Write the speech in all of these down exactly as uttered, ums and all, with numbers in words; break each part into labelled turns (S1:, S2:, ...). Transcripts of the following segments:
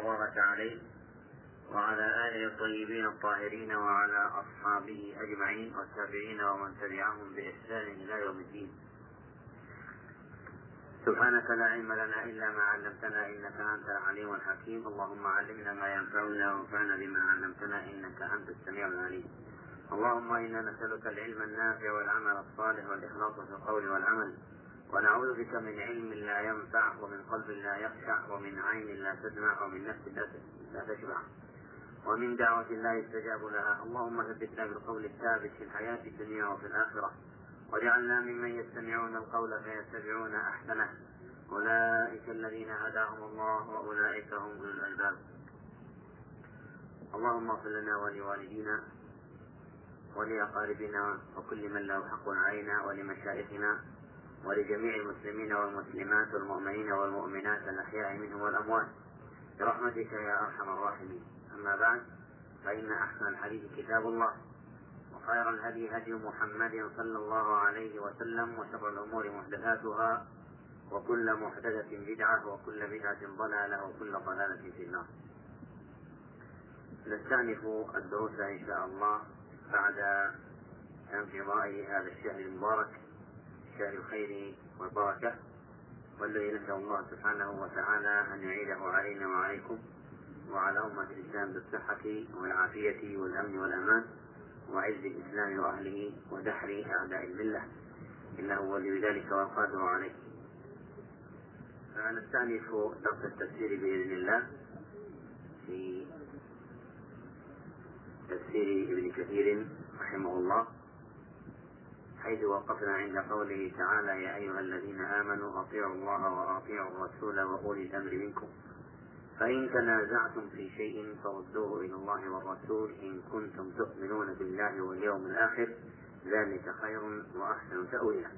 S1: وبارك عليه وعلى آله الطيبين الطاهرين وعلى أصحابه أجمعين والتابعين ومن تبعهم بإحسان إلى يوم الدين. سبحانك لا علم لنا إلا ما علمتنا إنك أنت العليم الحكيم. اللهم علمنا ما ينفعنا وانفعنا بما علمتنا إنك أنت السميع العليم. اللهم إنا نسألك العلم النافع والعمل الصالح والإخلاص في القول والعمل، ونعوذ بك من علم لا ينفع ومن قلب لا يخشع ومن عين لا تدمع ومن نفس لا تشبع ومن دعوة لا يستجاب لها. اللهم ثبتنا بالقول الثابت في الحياة الدنيا وفي الآخرة، واجعلنا ممن يستمعون القول فيتبعون أحسنه. أولئك الذين هداهم الله وأولئك هم أولو الألباب. اللهم اغفر لنا ولوالدينا ولأقاربنا وكل من له حق علينا ولمشايخنا ولجميع المسلمين والمسلمات والمؤمنين والمؤمنات الأحياء منهم والأموات برحمتك يا أرحم الراحمين. أما بعد، فإن أحسن الحديث كتاب الله، وخير الهدي هدي محمد صلى الله عليه وسلم، وشر الأمور محدثاتها، وكل محدثة بدعة، وكل بدعة ضلالة، وكل ضلالة في النار. نستأنف الدروس إن شاء الله بعد انقضاء هذا الشهر المبارك، شهر الخير والبركة، والذي نسأل الله سبحانه وتعالى أن يعيده علينا وعليكم وعلى أمة الإسلام بالصحة والعافية والأمن والأمان وعز الإسلام وأهله ودحر أعداء الملة، إنه ولي ذلك والقادر عليه. نستأنف درس التفسير بإذن الله في تفسير ابن كثير رحمه الله، حيث وقفنا عند قوله تعالى: يا أيها الذين آمنوا أطيعوا الله وأطيعوا الرسول وأولي الأمر منكم، فإن تنازعتم في شيء فردوه إلى الله والرسول إن كنتم تؤمنون بالله واليوم الآخر، ذلك خير وأحسن تأويلا.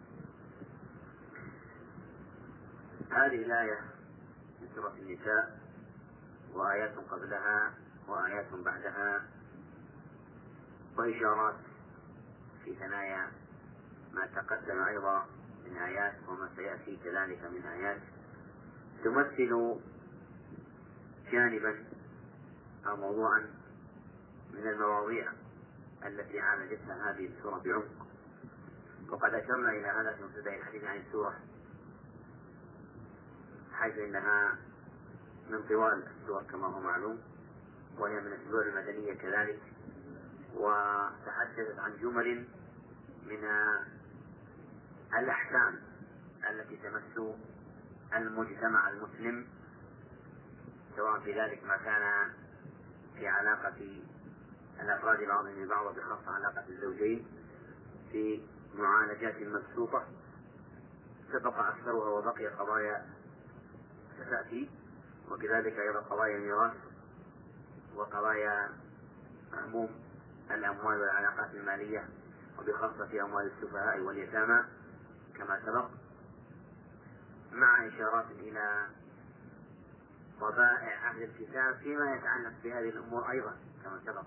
S1: هذه الآية من سورة النساء، وآيات قبلها وآيات بعدها وإشارات في ثنايا ما تقدم أيضا من آيات وما سيأتي كذلك من آيات، تمثل جانبا أو موضوعا من المواضيع التي عالجتها هذه السورة بعمق. وقد أشرنا إلى هذا في مبتدأ الحديث عن السورة، حيث إنها من طوال السور كما هو معلوم، وهي من السور المدنية كذلك، وتحدثت عن جمل من الأحكام التي تمس المجتمع المسلم، سواء في ذلك ما كان في علاقة الأفراد بعضهم ببعض، وبخاصة علاقة الزوجين في معالجات مبسوطة سبق أكثرها وبقي قضايا ستأتي، وكذلك أيضا قضايا الميراث وقضايا عموم الأموال والعلاقات المالية، وبخاصة في أموال السفهاء واليتامى كما سبق، مع إشارات إلى طبائع أهل الكتاب فيما يتعلق بهذه الأمور أيضا كما سبق،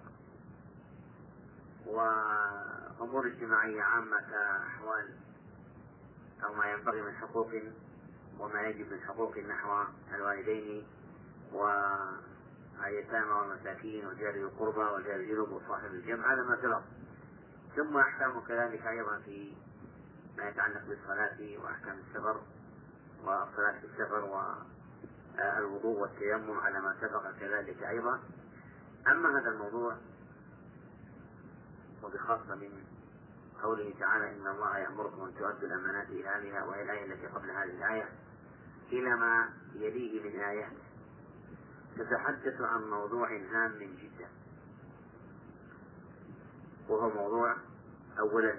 S1: وأمور اجتماعية عامة كأحوال أو ما ينبغي من حقوق وما يجب من حقوق نحو الوالدين واليتامى والمساكين وجار القربى وجار الجنوب وصاحب الجنب، هذا ما سبق. ثم أحكام كذلك أيضا في ما يتعلق بالصلاة وأحكام السفر والصلاة في السفر والوضوء والتيمم على ما سبق كذلك أيضا. أما هذا الموضوع وبخاصة من قوله تعالى: إن الله يأمركم أن تؤدوا الأمانات إلى أهلها، وهي الآية التي قبل هذه الآية، إلى ما يليه من آيات تتحدث عن موضوع هام جدا، وهو موضوع أولا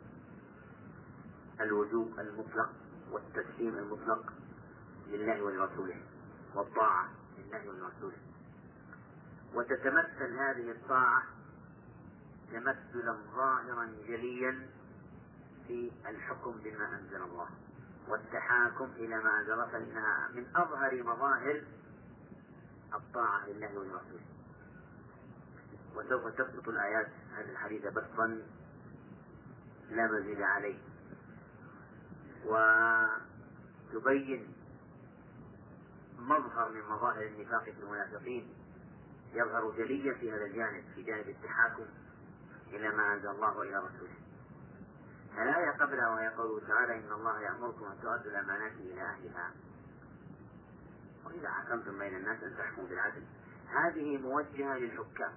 S1: الوجوب المطلق والتسليم المطلق لله ولرسوله والطاعة لله ولرسوله. وتتمثل هذه الطاعة تمثلا ظاهرا جليا في الحكم بما أنزل الله والتحاكم إلى ما أنزل، فإنها من أظهر مظاهر الطاعة لله ولرسوله. وسوف تبسط الآيات هذا الحديث بسطا لا مزيد عليه، وتبين مظهر من مظاهر النفاق في المنافقين يظهر جليا في هذا الجانب، في جانب التحاكم إلى ما أنزل الله وإلى رسوله. الآية قبلها وهي قوله تعالى إن الله يأمركم أن تؤدوا الأمانات إلى أهلها وإذا حكمتم بين الناس أن تحكموا بالعدل. هذه موجهة للحكام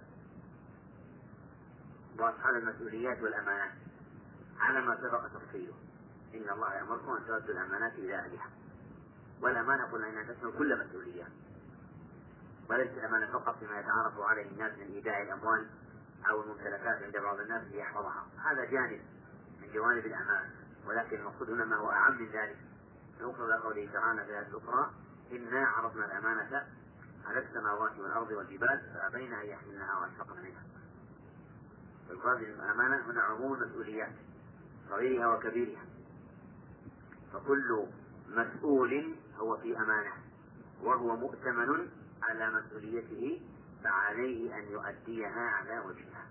S1: وأصحاب المسؤوليات والأمانات على ما سبق تفصيله. إن الله يأمركم أن تؤدوا الأمانات إلى أهلها، والأمانة قلنا إنها تشمل كل مسؤولية، وليس الأمانة فقط فيما يتعرف عليه الناس من إيداع الأموال أو الممتلكات عند بعض الناس ليحفظها، هذا جانب من جوانب الأمانة، ولكن المقصود هنا ما هو أعم من ذلك. نوصل إلى قوله تعالى في الآية الأخرى إنا عرضنا الأمانة على السماوات والأرض والجبال فأبين أن يحملنها وأشفقن منها. فالقصد الأمانة هنا عموم المسؤوليات صغيرها وكبيرها، فكل مسؤول هو في أمانة وهو مؤتمن على مسؤوليته، فعليه أن يؤديها على وجهها.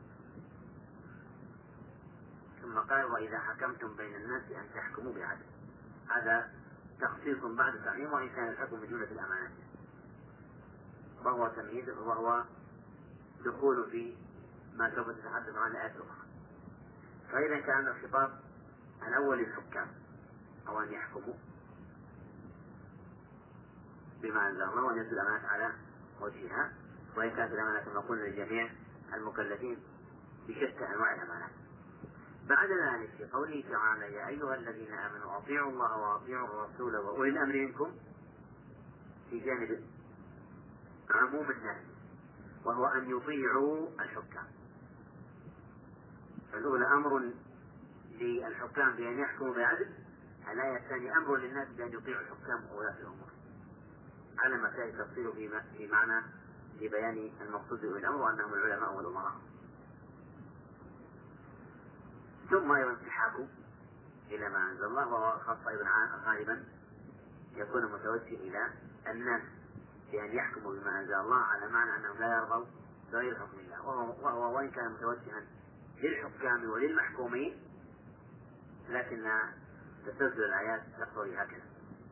S1: ثم قال وإذا حكمتم بين الناس أن تحكموا بعدل. هذا تخصيص بعد تعميم، وإن كان الحكم من جملة الأمانات، وهو تمييز وهو دخول في ما سوف تتحدث عن الآية الأخرى. فإذا كان الخطاب الأول للحكام أو أن يحكموا بما أنزل الله وأن ينزل الأمانات على وجهها، وإن كانت الأمانات كما قلنا لجميع المكلفين بشتى أنواع الأمانات. بعد ذلك في قوله تعالى يا أيها الذين آمنوا أطيعوا الله وأطيعوا الرسول وأولي الأمر منكم، في جانب عموم الناس وهو أن يطيعوا الحكام. فالأولى أمر للحكام بأن يحكموا بعدل، الآية الثانية أمر للناس بأن يطيعوا الحكام وولاة الأمور، على ما سيأتي تفصيله في معنى في بيان المقصود بالأمر وأنهم العلماء والأمراء. ثم أيضا التحاكم إلى ما أنزل الله، وهو خاص أيضا غالبا يكون متوجه إلى الناس بأن يحكموا بما أنزل الله، على معنى أنهم لا يرضوا بغير حكم الله، وهو وإن كان متوجها للحكام وللمحكومين، لكن تسلسل الآيات تقتضي هكذا.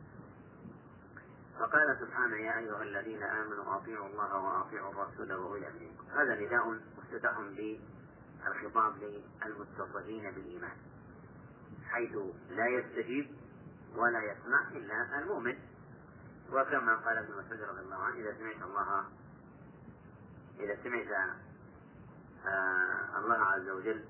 S1: فقال سبحانه يا أيها الذين آمنوا أطيعوا الله وأطيعوا الرسول وأولي الأمر منكم. هذا نداء مفتتح بالخطاب للمتصفين بالإيمان، حيث لا يستجيب ولا يسمع إلا المؤمن. وكما قال ابن مسعود رضي الله عنه إذا سمعت الله إذا سمعت آه الله عز وجل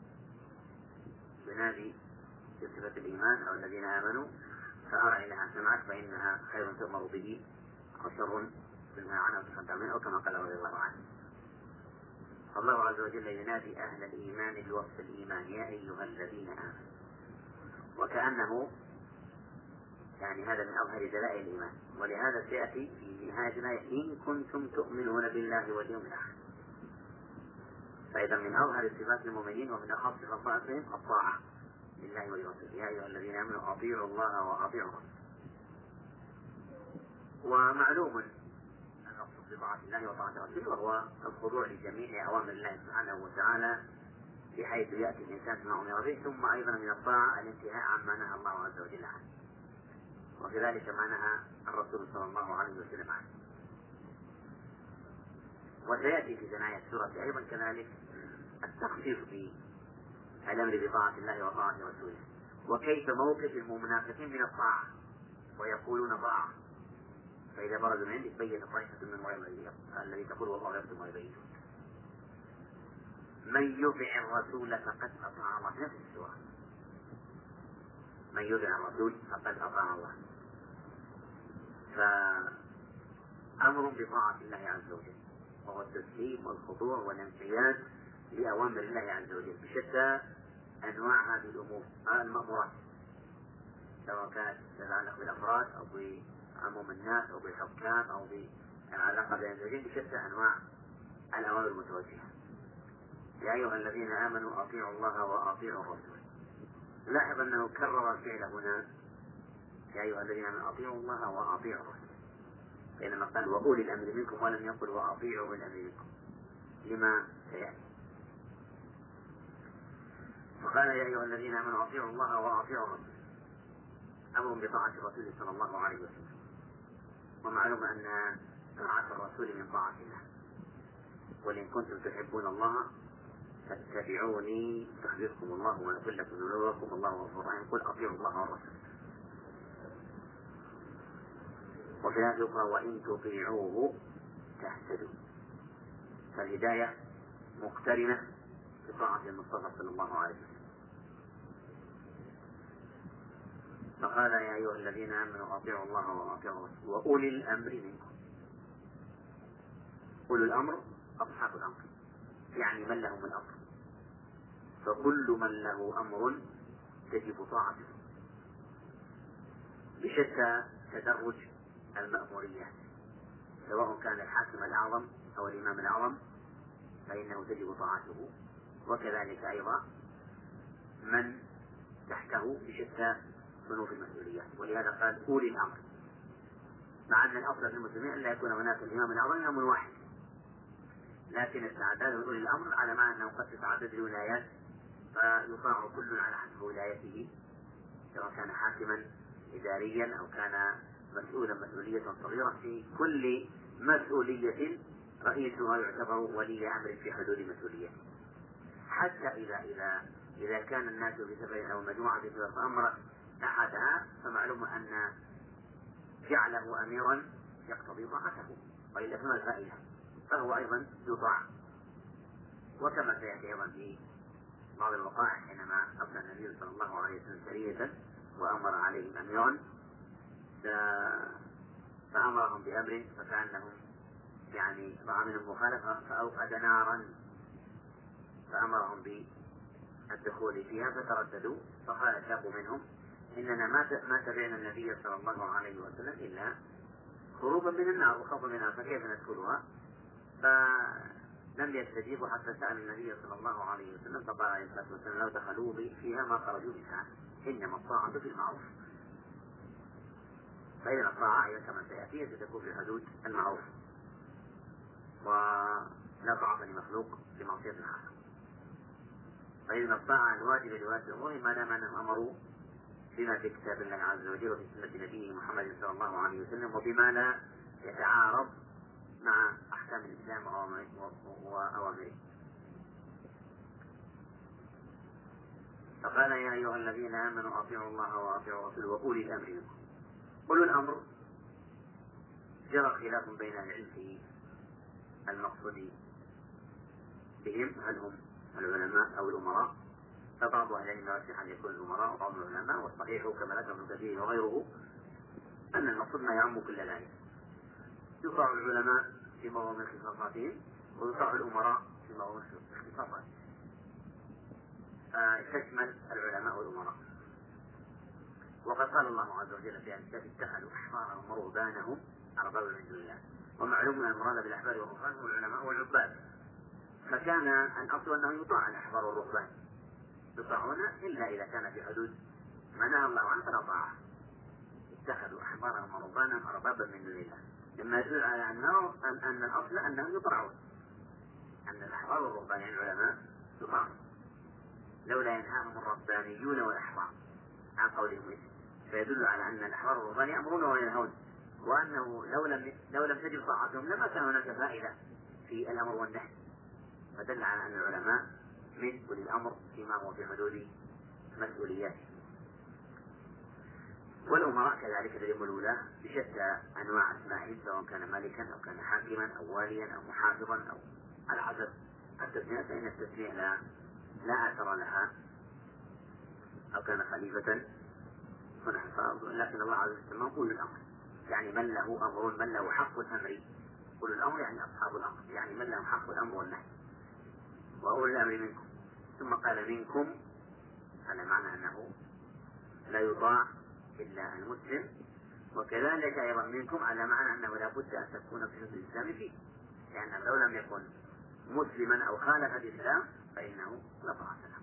S1: ينادي بصفة الإيمان أو الذين آمنوا فأرعي لها سمعك فإنها خير تؤمر به أو شر تنهى عنه وتخدع منه، أو كما قال رضي الله عنه. الله عز وجل ينادي أهل الإيمان بوصف الإيمان يا أيها الذين آمنوا، وكأنه يعني هذا من أظهر دلائل الإيمان. ولهذا سيأتي في نهاية الآية إن كنتم تؤمنون بالله واليوم الآخر. فإذا من أظهر صفات المؤمنين ومن أخص خصائصهم الطاعة لله ولرسوله يا أيها الذين آمنوا أطيعوا الله وأطيعوا الرسول. ومعلوم المقصود بطاعة الله وطاعة رسوله وهو الخضوع لجميع أوامر الله سبحانه وتعالى، بحيث يأتي الإنسان بما أمر به، ثم أيضا من الطاعة الانتهاء عما نهى الله عز وجل عنه، وكذلك ما نهى الرسول صلى الله عليه وسلم عنه. وسيأتي في ثنايا السورة أيضا كذلك التخصيص بالأمر بطاعة الله وطاعة رسوله، وكيف موقف المنافقين من الطاعة ويقولون طاعة، فإذا برزوا من عندك بين طائفة من الذي تقول والله يكتب ما يبينون. من يطع الرسول فقد أطاع الله، نفس السورة من يطع الرسول فقد أطاع الله. فأمر بطاعة الله عز وجل وهو التسليم والخضوع والانقياد لأوامر الله عز وجل بشتى أنواع هذه الأمور المأمورات، سواء كانت تتعلق بالأفراد أو بعموم الناس أو بالحكام أو بالعلاقة بين الزوجين، بشتى أنواع الأوامر المتوجهة. يا أيها الذين آمنوا أطيعوا الله وأطيعوا الرسول. لاحظ أنه كرر الفعل هنا يا أيها الذين آمنوا أطيعوا الله وأطيعوا الرسول، بينما قال وأولي الأمر منكم ولم يقل وأطيعوا أولي الأمر منكم لما سيأتي. فقال يا أيها الذين آمنوا أطيعوا الله وأطيعوا الرسول، أمر بطاعة الرسول صلى الله عليه وسلم. ومعلوم أن طاعة الرسول من طاعة الله. قل إن كنتم تحبون الله فاتبعوني يحببكم الله ويغفر لكم ذنوبكم والله غفور رحيم. قل أطيعوا الله والرسول. وفي الآية الأخرى وإن تطيعوه تهتدوا. فالهداية مقترنة بطاعة المصطفى صلى الله عليه وسلم. فقال يا أيها الذين آمنوا أطيعوا الله وأطيعوا الرسول وأولي الأمر منكم. أولي الأمر أصحاب الأمر، يعني من لهم الأمر، فكل من له أمر تجب طاعته بشتى تدرج المأموريات، سواء كان الحاكم الأعظم أو الإمام الأعظم فإنه تجب طاعته، وكذلك أيضا من تحته بشتى صنوف المسؤوليات. ولهذا قال أولي الأمر، مع أن الأفضل في المسلمين أن لا يكون هناك الإمام الأعظم إمام واحد، لكن التعداد من أولي الأمر على معنى أنه قد تتعدد الولايات فيطاع كل على حسب ولايته، سواء كان حاكما إداريا أو كان مسؤولا مسؤولية صغيرة. في كل مسؤولية رئيسها يعتبر ولي أمر في حدود مسؤوليته، حتى إذا إذا إذا كان الناس في سفر أو مجموعة في سفر فأمر أحدها فمعلوم أن جعله أميرا يقتضي طاعته، وإلا فما الفائدة؟ فهو أيضا يطاع. وكما سيأتي أيضا في بعض الوقائع حينما أرسل النبي صلى الله عليه وسلم سرية وأمر عليهم أميرا فأمرهم بأمر فكأنهم يعني رأى منهم مخالفة فأوقد نارا فأمرهم بالدخول فيها فترددوا، فقال شاب منهم إننا ما تبعنا النبي صلى الله عليه وسلم إلا هروبا من النار وخوفا منها فكيف ندخلها؟ فلم يستجيبوا حتى سأل النبي صلى الله عليه وسلم فقال عليه الصلاة والسلام لو دخلوا فيها ما خرجوا منها، إنما الطاعة في المعروف. فإذا الطاعة أيضا كما سيأتي ستكون في حدود المعروف، ولا طاعة لمخلوق في معصية الخالق. فإذا الطاعة الواجبة لولاة الأمور ما دام أنهم أمروا بما في كتاب الله عز وجل وفي سنة نبيه محمد صلى الله عليه وسلم وبما لا يتعارض مع أحكام الإسلام وأوامره. فقال يا أيها الذين آمنوا أطيعوا الله وأطيعوا الرسول وأولي الأمر منكم. أولو الأمر جرى خلاف بين العلم في المقصود بهم، هل هم العلماء أو الأمراء؟ فبعض أهل العلم يرجح أن يكون الأمراء وبعض العلماء، والصحيح كما ذكر ابن كثير وغيره أن المقصود ما يعم كل ذلك. يطاع العلماء في موضوع من اختصاصاتهم ويطاع الأمراء في موضوع من اختصاصاتهم، تشمل العلماء والأمراء. وقد قال الله عز وجل في الكتاب اتخذوا أحبارهم ورهبانهم أربابا من دون الله، ومعلوم أن المراد بالأحبار والرهبان هم العلماء والعباد، فكان الأصل أنه يطاع الأحبار والرهبان، يطاعون إلا إذا كان في حدود ما نهى الله عنه فلا طاعة. اتخذوا أحبارهم ورهبانهم أربابا من دون الله، لما يدل على أنه أن الأصل أنهم يطاعون، أن الأحبار والرهبان يعني العلماء يطاعون، لولا ينهاهم الربانيون والأحبار عن قولهم إيه، فيدل على أن الأحبار والرهبان يأمرون وينهون، وأنه لو لم لو لم تجب طاعتهم لما كان هناك فائدة في الأمر والنهي، فدل على أن العلماء من أولي الأمر فيما هو في حدود مسؤولياته. والأمراء كذلك الذين الولاة بشتى أنواع أسمائهم، سواء كان ملكا أو كان حاكما أو واليا أو محافظا أو على حسب التسمية، فإن التسمية لا لا أثر لها، أو كان خليفة لكن الله عز وجل أولي الأمر يعني من له أمر، من له حق الأمر. أولي الأمر يعني أصحاب الأمر، يعني من له حق الأمر والنهي. وأولي الأمر منكم، ثم قال منكم على معنى أنه لا يطاع إلا المسلم، وكذلك أيضا منكم على معنى أنه لا بد أن تكون في حدود الإسلام فيه، لأن لو لم يكن مسلما أو خالف الإسلام فإنه لا طاعة له.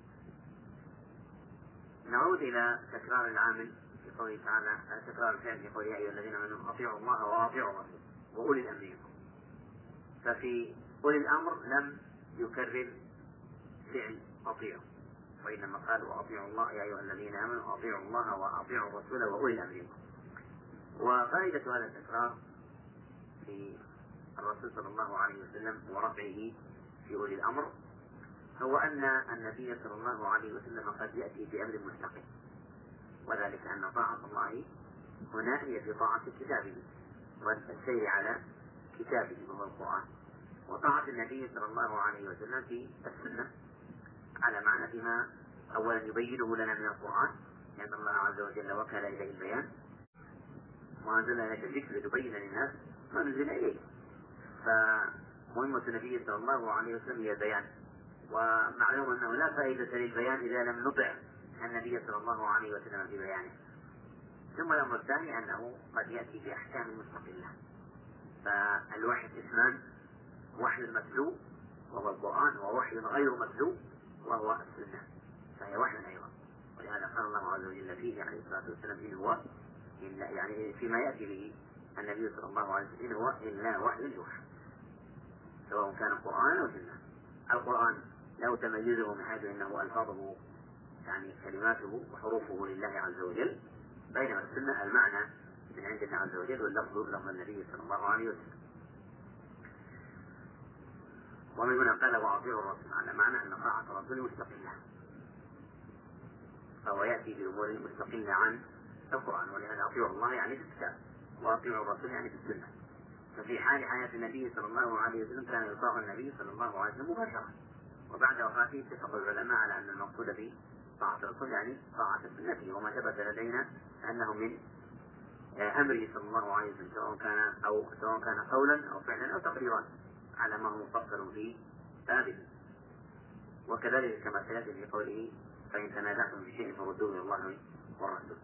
S1: نعود إلى تكرار العامل في قوله تعالى، تكرار الفعل في قوله يا أيها الذين آمنوا أطيعوا الله وأطيعوا الرسول وأولي الأمر منكم. ففي أولي الأمر لم يكرر فعل أطيعوا، وإنما قال وأطيعوا الله يا أيها الذين آمنوا أطيعوا الله وأطيعوا الرسول وأولي الأمر منكم. وفائدة هذا التكرار في الرسول صلى الله عليه وسلم ورفعه في أولي الأمر هو أن النبي صلى الله عليه وسلم قد يأتي بأمر مستقل، وذلك أن طاعة الله هنا هي في طاعة كتابه والسير على كتابه وهو القرآن، وطاعة النبي صلى الله عليه وسلم في السنة على معنى فيما أولا يبينه لنا من القرآن، لأن الله عز وجل وكل إليه البيان وأنزل لك الذكر لتبين للناس ما نزل إليه، فمهمة النبي صلى الله عليه وسلم هي البيان، ومعلوم أنه لا فائدة للبيان إذا لم نطع النبي صلى الله عليه وسلم في بيانه. ثم الأمر الثاني أنه قد يأتي بأحكام مستقلة، فالوحي اسمان: وحي متلو وهو القرآن، ووحي غير متلو وهو السنة، فهي وحي أيضا. ولهذا قال الله عز وجل فيه عليه الصلاة والسلام: إن هو إلا يعني فيما يأتي به النبي صلى الله عليه وسلم إن هو إلا وحي يوحى، سواء كان قرآن أو سنة. القرآن له تميزه من حيث أنه ألفاظه يعني كلماته وحروفه لله عز وجل، بينما السنة المعنى من عند الله عز وجل واللفظ لفظ النبي صلى الله عليه وسلم. ومن هنا قال: وأطيعوا الرسول، على معنى أن طاعة الرسول مستقلة، فهو يأتي بأمور مستقلة عن القرآن. ولهذا أطيعوا الله يعني في الكتاب، وأطيعوا الرسول يعني في السنة. ففي حال حياة النبي صلى الله عليه وسلم كان يطاع النبي صلى الله عليه وسلم مباشرة، وبعد وفاته اتفق العلماء على أن المقصود به طاعة الرسول يعني طاعة سنته، وما ثبت لدينا أنه من أمره صلى الله عليه وسلم، سواء كان أو سواء كان قولا أو فعلا أو تقريرا على ما هو مفصل في بابه. وكذلك كما سيأتي في قوله: فإن تنازعتم في شيء فردوه إلى الله والرسول.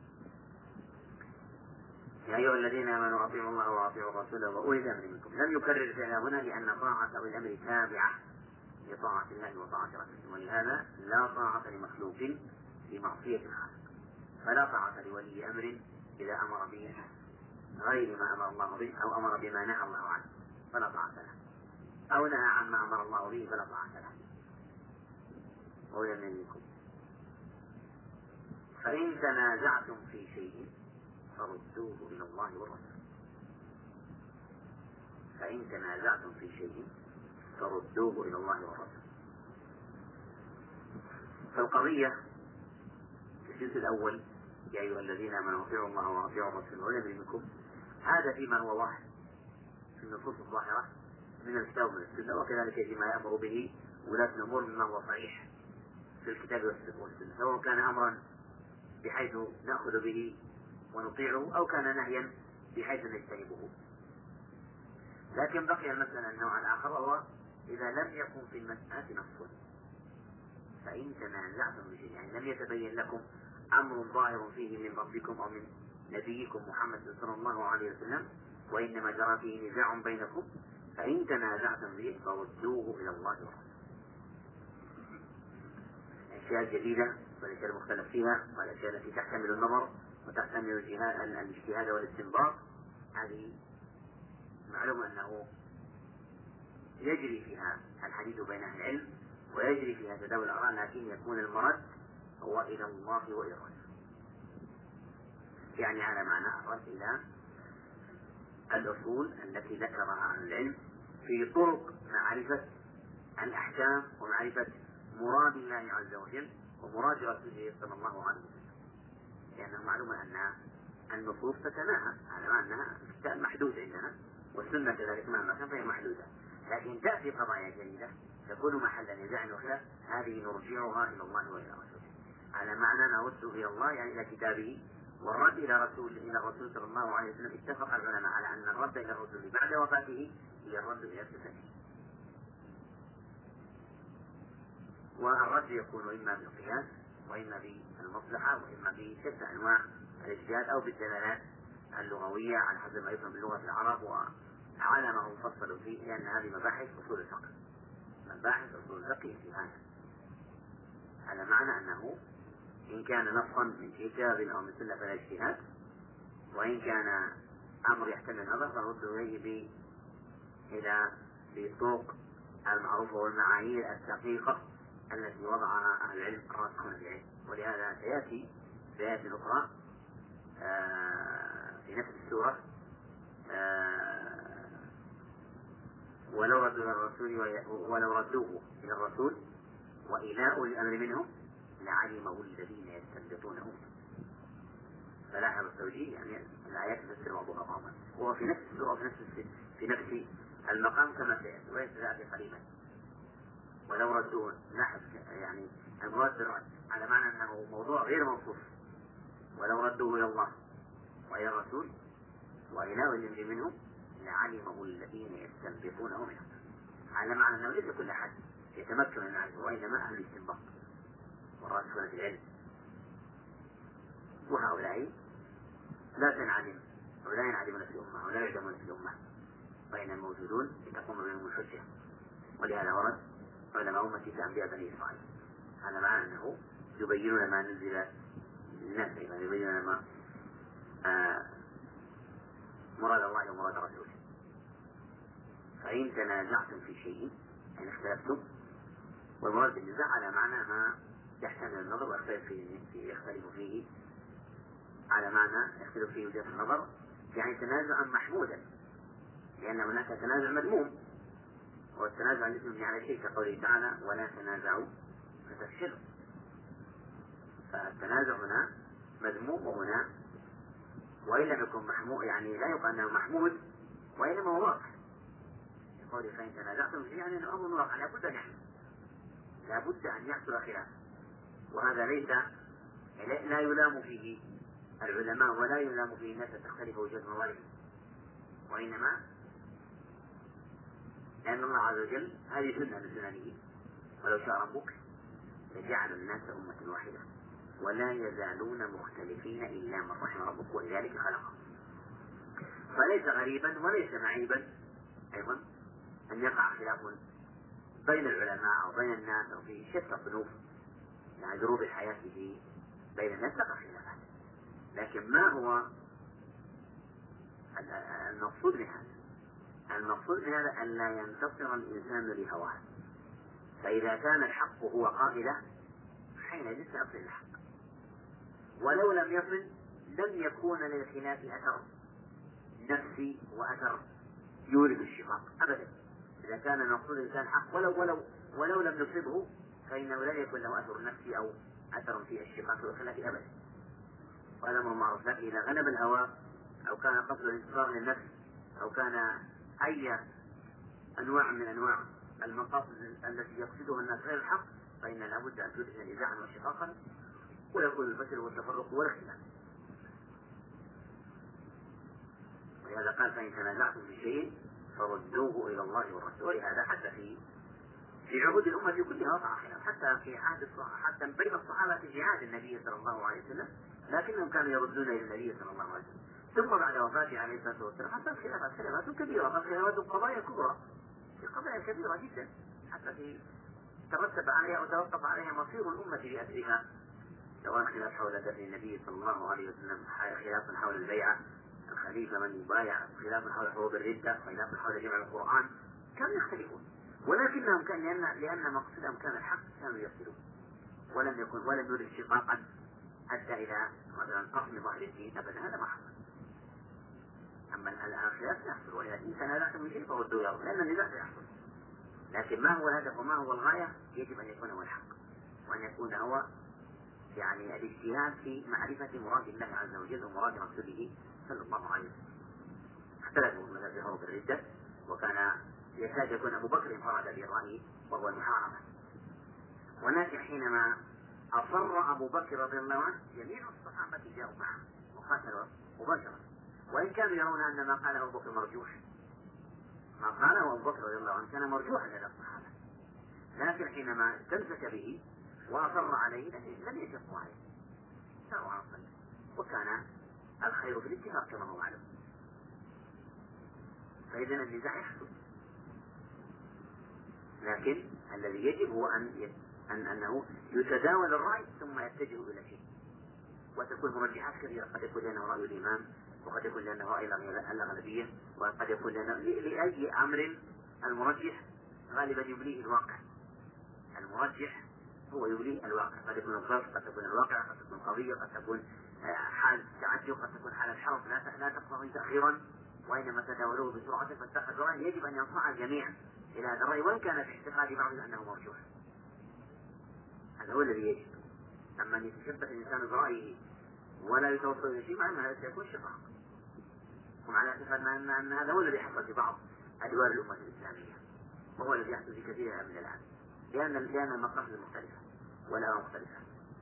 S1: يا أيها الذين آمنوا أطيعوا الله وأطيعوا الرسول وأولي الأمر منكم. لم يكرر فعلها هنا لأن طاعة أولي الأمر تابعة لطاعة الله وطاعة رسوله، ولهذا لا طاعة لمخلوق في معصية الخالق، فلا طاعة لولي أمر إذا أمر به غير ما أمر الله به، أو أمر بما نهى الله عنه فلا طاعة له، أو نهى عن ما أمر الله به فلا طاعة له. أولي الأمر منكم. فإن تنازعتم في شيء فردوه إلى الله والرسول. فإن تنازعتم في شيء فردوه إلى الله والرسول. فالقضية في الجزء الأول: يا أيها الذين آمنوا أطيعوا الله وأطيعوا الرسول وأولي الأمر منكم، هذا فيما هو ظاهر في النصوص الظاهرة من الكتاب ومن السنة، وكذلك فيما يأمر به ولاة الأمور مما هو صحيح في الكتاب والسنة، سواء كان أمرا بحيث نأخذ به ونطيعه أو كان نهيا بحيث نجتنبه. لكن بقي المسألة النوع الآخر، وهو إذا لم يكن في المسألة نص. فإن تنازعتم بشيء يعني لم يتبين لكم أمر ظاهر فيه من ربكم أو من نبيكم محمد صلى الله عليه وسلم، وإنما جرى فيه نزاع بينكم، فإن تنازعتم به فردوه إلى الله والرسول. الأشياء الجديدة والأشياء المختلف فيها والأشياء التي تحتمل النظر وتحتمل الاجتهاد والاستنباط، هذه معلوم أنه يجري فيها الحديث بين أهل العلم ويجري فيها تداول الآراء، لكن يكون المرد هو إلى الله وإلى الرسول، يعني على معنى الرد إلى الأصول التي ذكرها أهل العلم في طرق معرفة الأحكام ومعرفة مراد الله عز وجل ومراد رسوله صلى الله عليه وسلم، لأنه معلوم أن النصوص تتناهى على أنها محدودة عندنا، والسنة كذلك مهما كان فهي محدودة، لكن تأتي قضايا جديدة تكون محل نزاع وخلاف، هذه نرجعها إلى الله وإلى رسوله، على معنى نرد إلى الله يعني إلى كتابه، والرد إلى رسول إلى الرسول صلى الله عليه وسلم اتفق العلماء على أن الرد إلى الرسول بعد وفاته هي الرد إلى صفته. والرد يكون إما بالقياس وإما بالمصلحة وإما بشتى أنواع الاجتهاد أو بالدلالات اللغوية على حسب ما يفهم بلغة العرب وعلى ما هو مفصل فيه، لأن هذه مباحث أصول الفقه، مباحث أصول الفقه في هذا، على معنى أنه إن كان نصا من كتاب أو من سنة فلا اجتهاد، وإن كان أمر يحتمل النظر فالرد إليه إلى بطرق المعروفة والمعايير الدقيقة التي وضعها أهل العلم الراسخون في العلم. ولهذا سيأتي في آيات أخرى في في نفس السورة آه ولو ردوا إلى الرسول ولو ردوه إلى الرسول وإلى أولي الأمر منهم لعلمه الذين يستنبطونه. فلاحظ التوجيه يعني الآيات تفسر بعضها بعضا، وهو في نفس السورة في نفس في نفس المقام كما سيأتي ويتبع قريبا. ولو ردوه لاحظ يعني المراد بالرد على معنى أنه موضوع غير موصوف. ولو ردوه إلى الله وإلى الرسول وإلى أولي الأمر منهم لعلمه الذين يستنبطونه منهم، على معنى أنه ليس كل أحد يتمكن من العلم وإنما أهل الاستنباط والراسخون في العلم، وهؤلاء لا تنعلم ولا ينعلمون في الأمة ولا يعلمون في الأمة، وإنما موجودون لتقوم بهم الحجة. ولهذا ورد علماء أمتي كأنبياء بني إسرائيل، على معنى أنه يبينون ما نزل للناس، يبينون ما آه مراد الله ومراد رسوله. فإن تنازعتم في شيء يعني اختلفتم، والمراد بالنزاع على معنى ما يحتمل النظر ويختلف فيه يختلف فيه على معنى يختلف فيه وجهة النظر، يعني تنازعا محمودا، لأن هناك تنازع مذموم، والتنازع يبني على شيء كقوله تعالى ولا تنازعوا فتفشلوا. فالتنازع هنا مذموم وهنا وإن لم يكن محمود، يعني لا يقال أنه محمود وإنما هو واقع. يقول فإن تنازعتم فيه يعني الأمر واقع، لابد أن يحصل لابد أن يحصل خلاف، وهذا ليس لا يلام فيه العلماء ولا يلام فيه الناس تختلف وجهة نظرهم، وإنما لأن الله عز وجل هذه سنة من سننه ولو شاء ربك لجعل الناس أمة واحدة ولا يزالون مختلفين إلا من رحم ربك ولذلك خلقهم. فليس غريبا وليس معيبا أيضا أن يقع خلاف بين العلماء أو بين الناس أو في شتى الصنوف، يعني ظروف الحياة في بين الناس تقع خلافات، لكن ما هو المقصود من هذا؟ المقصود من هذا أن لا ينتصر الإنسان لهواه، فإذا كان الحق هو قائله حينئذ سيصل الحق، ولو لم يصل لم يكون للخلاف أثر نفسي وأثر يورد الشقاق أبدا. إذا كان المقصود الإنسان حق ولو ولو ولو لم يصبه فإنه لا يكون له أثر نفسي أو أثر في الشقاق والخلاف أبدا. وهذا أمر معروف، لكن إذا غلب الهوى أو كان قصد الانتصار للنفس أو كان أي أنواع من أنواع المقاصد التي يقصدها الناس غير الحق فإن لابد أن تدخل نزاعا وشقاقا ويكون الفشل والتفرق والاختلاف. ولهذا قال فإن تنازعتم في شيء فردوه إلى الله والرسول. هذا حتى في في عهود الأمة كلها وقع خلاف، حتى في عهد الصحابة، حتى بين الصحابة في عهد النبي صلى الله عليه وسلم، لكنهم كانوا يردون إلى النبي صلى الله عليه وسلم. ثم بعد وفاته عليه الصلاة والسلام حصلت خلافات خلافات كبيرة، خلافات قضايا كبرى، في قضايا كبيرة جدا حتى في ترتب عليها وتوقف عليها مصير الأمة بأسرها، سواء خلاف حول دفن النبي صلى الله عليه وسلم، خلاف حول البيعة، الخليفة من يبايع، خلاف حول حروب الردة، خلاف حول جمع القرآن، كانوا يختلفون، ولكنهم كان لأن لأن مقصدهم كان الحق كانوا يصلون، ولم يكن ولم يرد شقاقا أدى إلى مثلا قسم ظهر الدين أبدا، هذا ما حصل. أما الخلاف يحصل، ولهذا إن تنازعتم من شيء فردوه إلى الله، لأن النزاع يحصل، لكن ما هو الهدف وما هو الغاية يجب أن يكون هو الحق، وأن يكون هو يعني الاجتهاد في معرفة مراد الله عز وجل ومراد رسوله صلى الله عليه وسلم. اختلفوا مثلا في حروب الردة، وكان يكاد يكون أبو بكر انفرد بالرأي وهو المحاربة، ولكن حينما أصر أبو بكر رضي الله عنه جميع الصحابة جاءوا معه وقاتلوا مباشرة، وإن كانوا يرون أن ما قاله أبو بكر مرجوح، ما قاله أبو بكر رضي الله عنه كان مرجوحا لدى الصحابة، لكن حينما استمسك به وأصر عليه لم يشقوا عليه، ساروا على الطريق، وكان الخير في الاتفاق كما هو معلوم. فإذا النزاع يحصل، لكن الذي يجب هو أن أن أنه يتداول الرأي ثم يتجه إلى شيء، وتكون مرجحات كثيرة، قد يكون لأنه رأي الإمام، وقد يكون لأنه رأي الأغلبية، وقد يكون لأنه لأي أمر المرجح غالبا يبليه الواقع، المرجح هو يبليه الواقع، قد يكون الظرف، قد تكون الواقع، قد تكون قضية، قد تكون حال تعجب، قد تكون حالة حرب لا لا تقتضي تأخيرا، وإنما تداولوه بسرعة فاتخذ رأي يجب أن ينصاع الجميع إلى هذا الرأي، وإن كان في اعتقاد بعضهم أنه مرجوح. هذا هو الذي يجب. أما أن يتشبث الإنسان برأيه ولا يتوصل إلى شيء، مع أن هذا سيكون شقاق. ومع الأسف أن أن هذا هو الذي حصل في بعض أدوار الأمة الإسلامية، وهو الذي يحدث في كثيرها من الآن، لأن لأن المقاصد مختلفة والآراء مختلفة.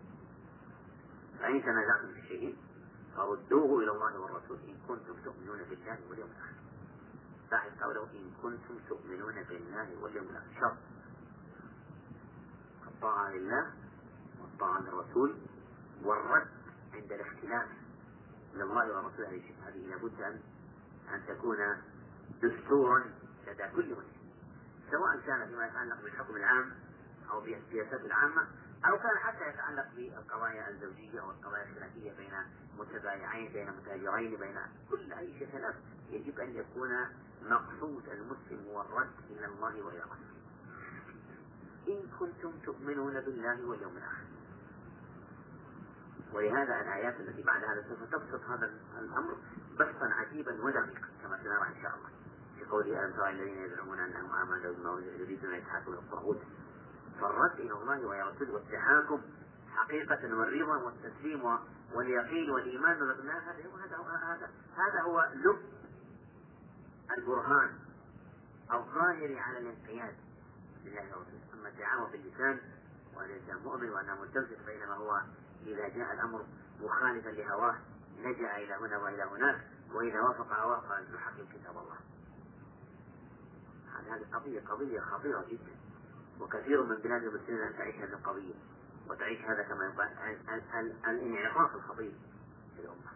S1: فإن تنازعتم في شيء فردوه إلى الله والرسول إن كنتم تؤمنون بالله واليوم الآخر. لاحظ قوله إن كنتم تؤمنون بالله واليوم الآخر، شرط الطاعة لله والطاعة للرسول، والرد عند الاختلاف إلى الله ورسوله. هذه لابد أن أن تكون دستورا لدى كل مسلم، سواء كان فيما يتعلق بالحكم العام أو بالسياسات العامة، أو كان حتى يتعلق بالقضايا الزوجية والقضايا الخلافية بين متبايعين، بين متاجرين، بين كل أي شيء خلاف. يجب أن يكون مقصود المسلم هو الرد إلى الله وإلى رسوله إن كنتم تؤمنون بالله واليوم الآخر. ولهذا الآيات التي بعد هذا سوف تبسط هذا الأمر بسطا عجيبا ودقيقا كما سنرى إن شاء الله في قوله ألم تر الذين يزعمون أنهم آمنوا بما يريدون يتحاكموا إلى الطاغوت. فالرد إلى الله ورسوله والتحاكم حقيقة والرضا والتسليم واليقين والإيمان بالله، هذا هو هذا هذا هو لب البرهان الظاهر على الانقياد لله ورسوله. أما الدعاوى باللسان والإنسان مؤمن وأنه مستمسك، بينما هو إذا جاء الأمر مخالفا لهواه لجأ إلى هنا وإلى هناك، وإذا وافق هواه قال نحكم كتاب الله. هذه قضية قضية خطيرة جدا، وكثير من بلاد المسلمين تعيش هذه القضية وتعيش هذا كما يقال الانعطاف الخطير في الأمة.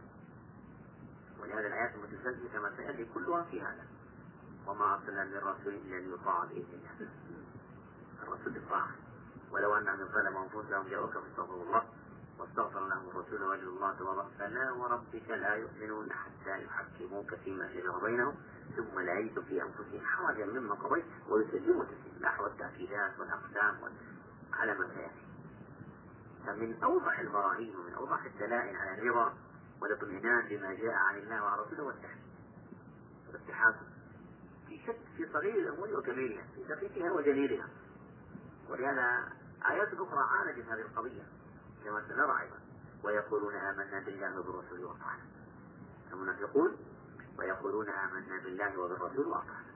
S1: ولهذا الآيات المتسلسلة كما سيأتي كلها في هذا، وما أرسلنا من رسول إلا ليطاع بإذن الله. الرسول الطاعة، ولو أنهم ظلموا أنفسهم جاءوك فاستغفروا الله واستغفر لهم الرسول وجدوا الله توابا فلا وربك لا يؤمنون حتى يحكموك فيما شجر بينهم ثم لا يجدوا في أنفسهم حرجا مما قضيت ويسلموا تسليما. نحو التأكيدات والأقسام على ما سيأتي. فمن أوضح البراهين ومن أوضح الدلائل على الرضا والاطمئنان بما جاء عن الله ورسوله والتحكيم والاتحاكم في شك في صغير الأمور وكبيرها، في دقيقها وجليلها. ولهذا آيات أخرى عالجت هذه القضية كما سنرى أيضا. ويقولون آمنا بالله وبالرسول وأطعنا، المنافقون ويقولون آمنا بالله وبالرسول وأطعنا،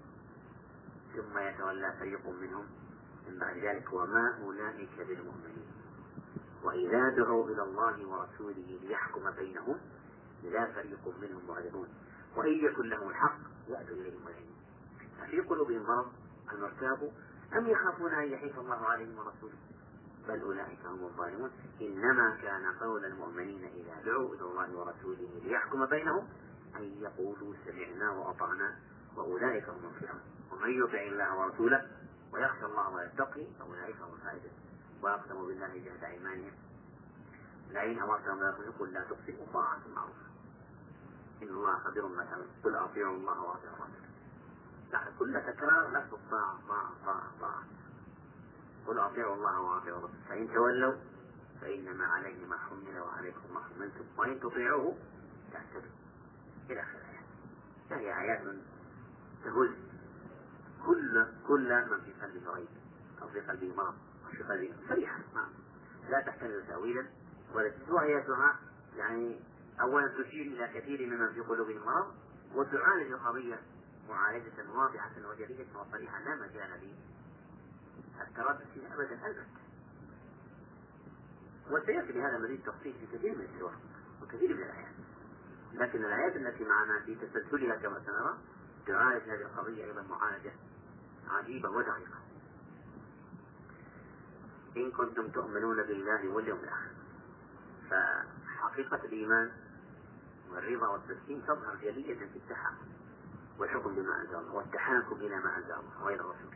S1: ثم يتولى فريق منهم من بعد ذلك وما أولئك بالمؤمنين وإذا دعوا إلى الله ورسوله ليحكم بينهم لا فريق منهم معرضون وإن يكن لهم الحق يأتوا إليهم مذعنين. أفي قلوبهم مرض أم ارتابوا أم يخافون أن يحيف الله عليهم ورسوله بل أولئك هم الظالمون. إنما كان قول المؤمنين إذا دعوا إلى الله ورسوله ليحكم بينهم أن يقولوا سمعنا وأطعنا وأولئك هم المفلحون. ومن يطع الله ورسوله ويخشى الله ويتقي فأولئك هم الفائزون. وأقسموا بالله جهد أيمانهم لئن أمرتهم يقول لا تقسموا طاعة معروفة إن الله خبير ما تعملون قل أطيعوا الله وأطيعوا الرسول. كل تكرار لفظ الطاعة طاعة طاعة طاعة. قل أطيعوا الله وأطيعوا الرسول فإن تولوا فإنما عليه ما حمل وعليكم ما حملتم وإن تطيعوه تهتدوا إلى آخر الآيات. فهي آيات تهز كل كل من في قلبه ريب أو في قلبه مرض أو في قلبه صريحة لا تحتمل تأويلا وآياتها يعني أولا تشير إلى كثير ممن في قلوبهم مرض وتعالج القضية معالجة واضحة وجلية وصريحة لا مجال به التردد فيها أبدا أبدا. وسيأتي بهذا مزيد تفصيل في كثير من السور وكثير من الآيات، لكن الآيات التي معنا في تسلسلها كما سنرى تعالج هذه القضية أيضا معالجة عجيبة ودقيقة. إن كنتم تؤمنون بالله واليوم الآخر، فحقيقة الإيمان والرضا والتسليم تظهر جلية في التحكم والحكم بما أنزل الله والتحاكم إلى ما أنزل الله وإلى الرسول،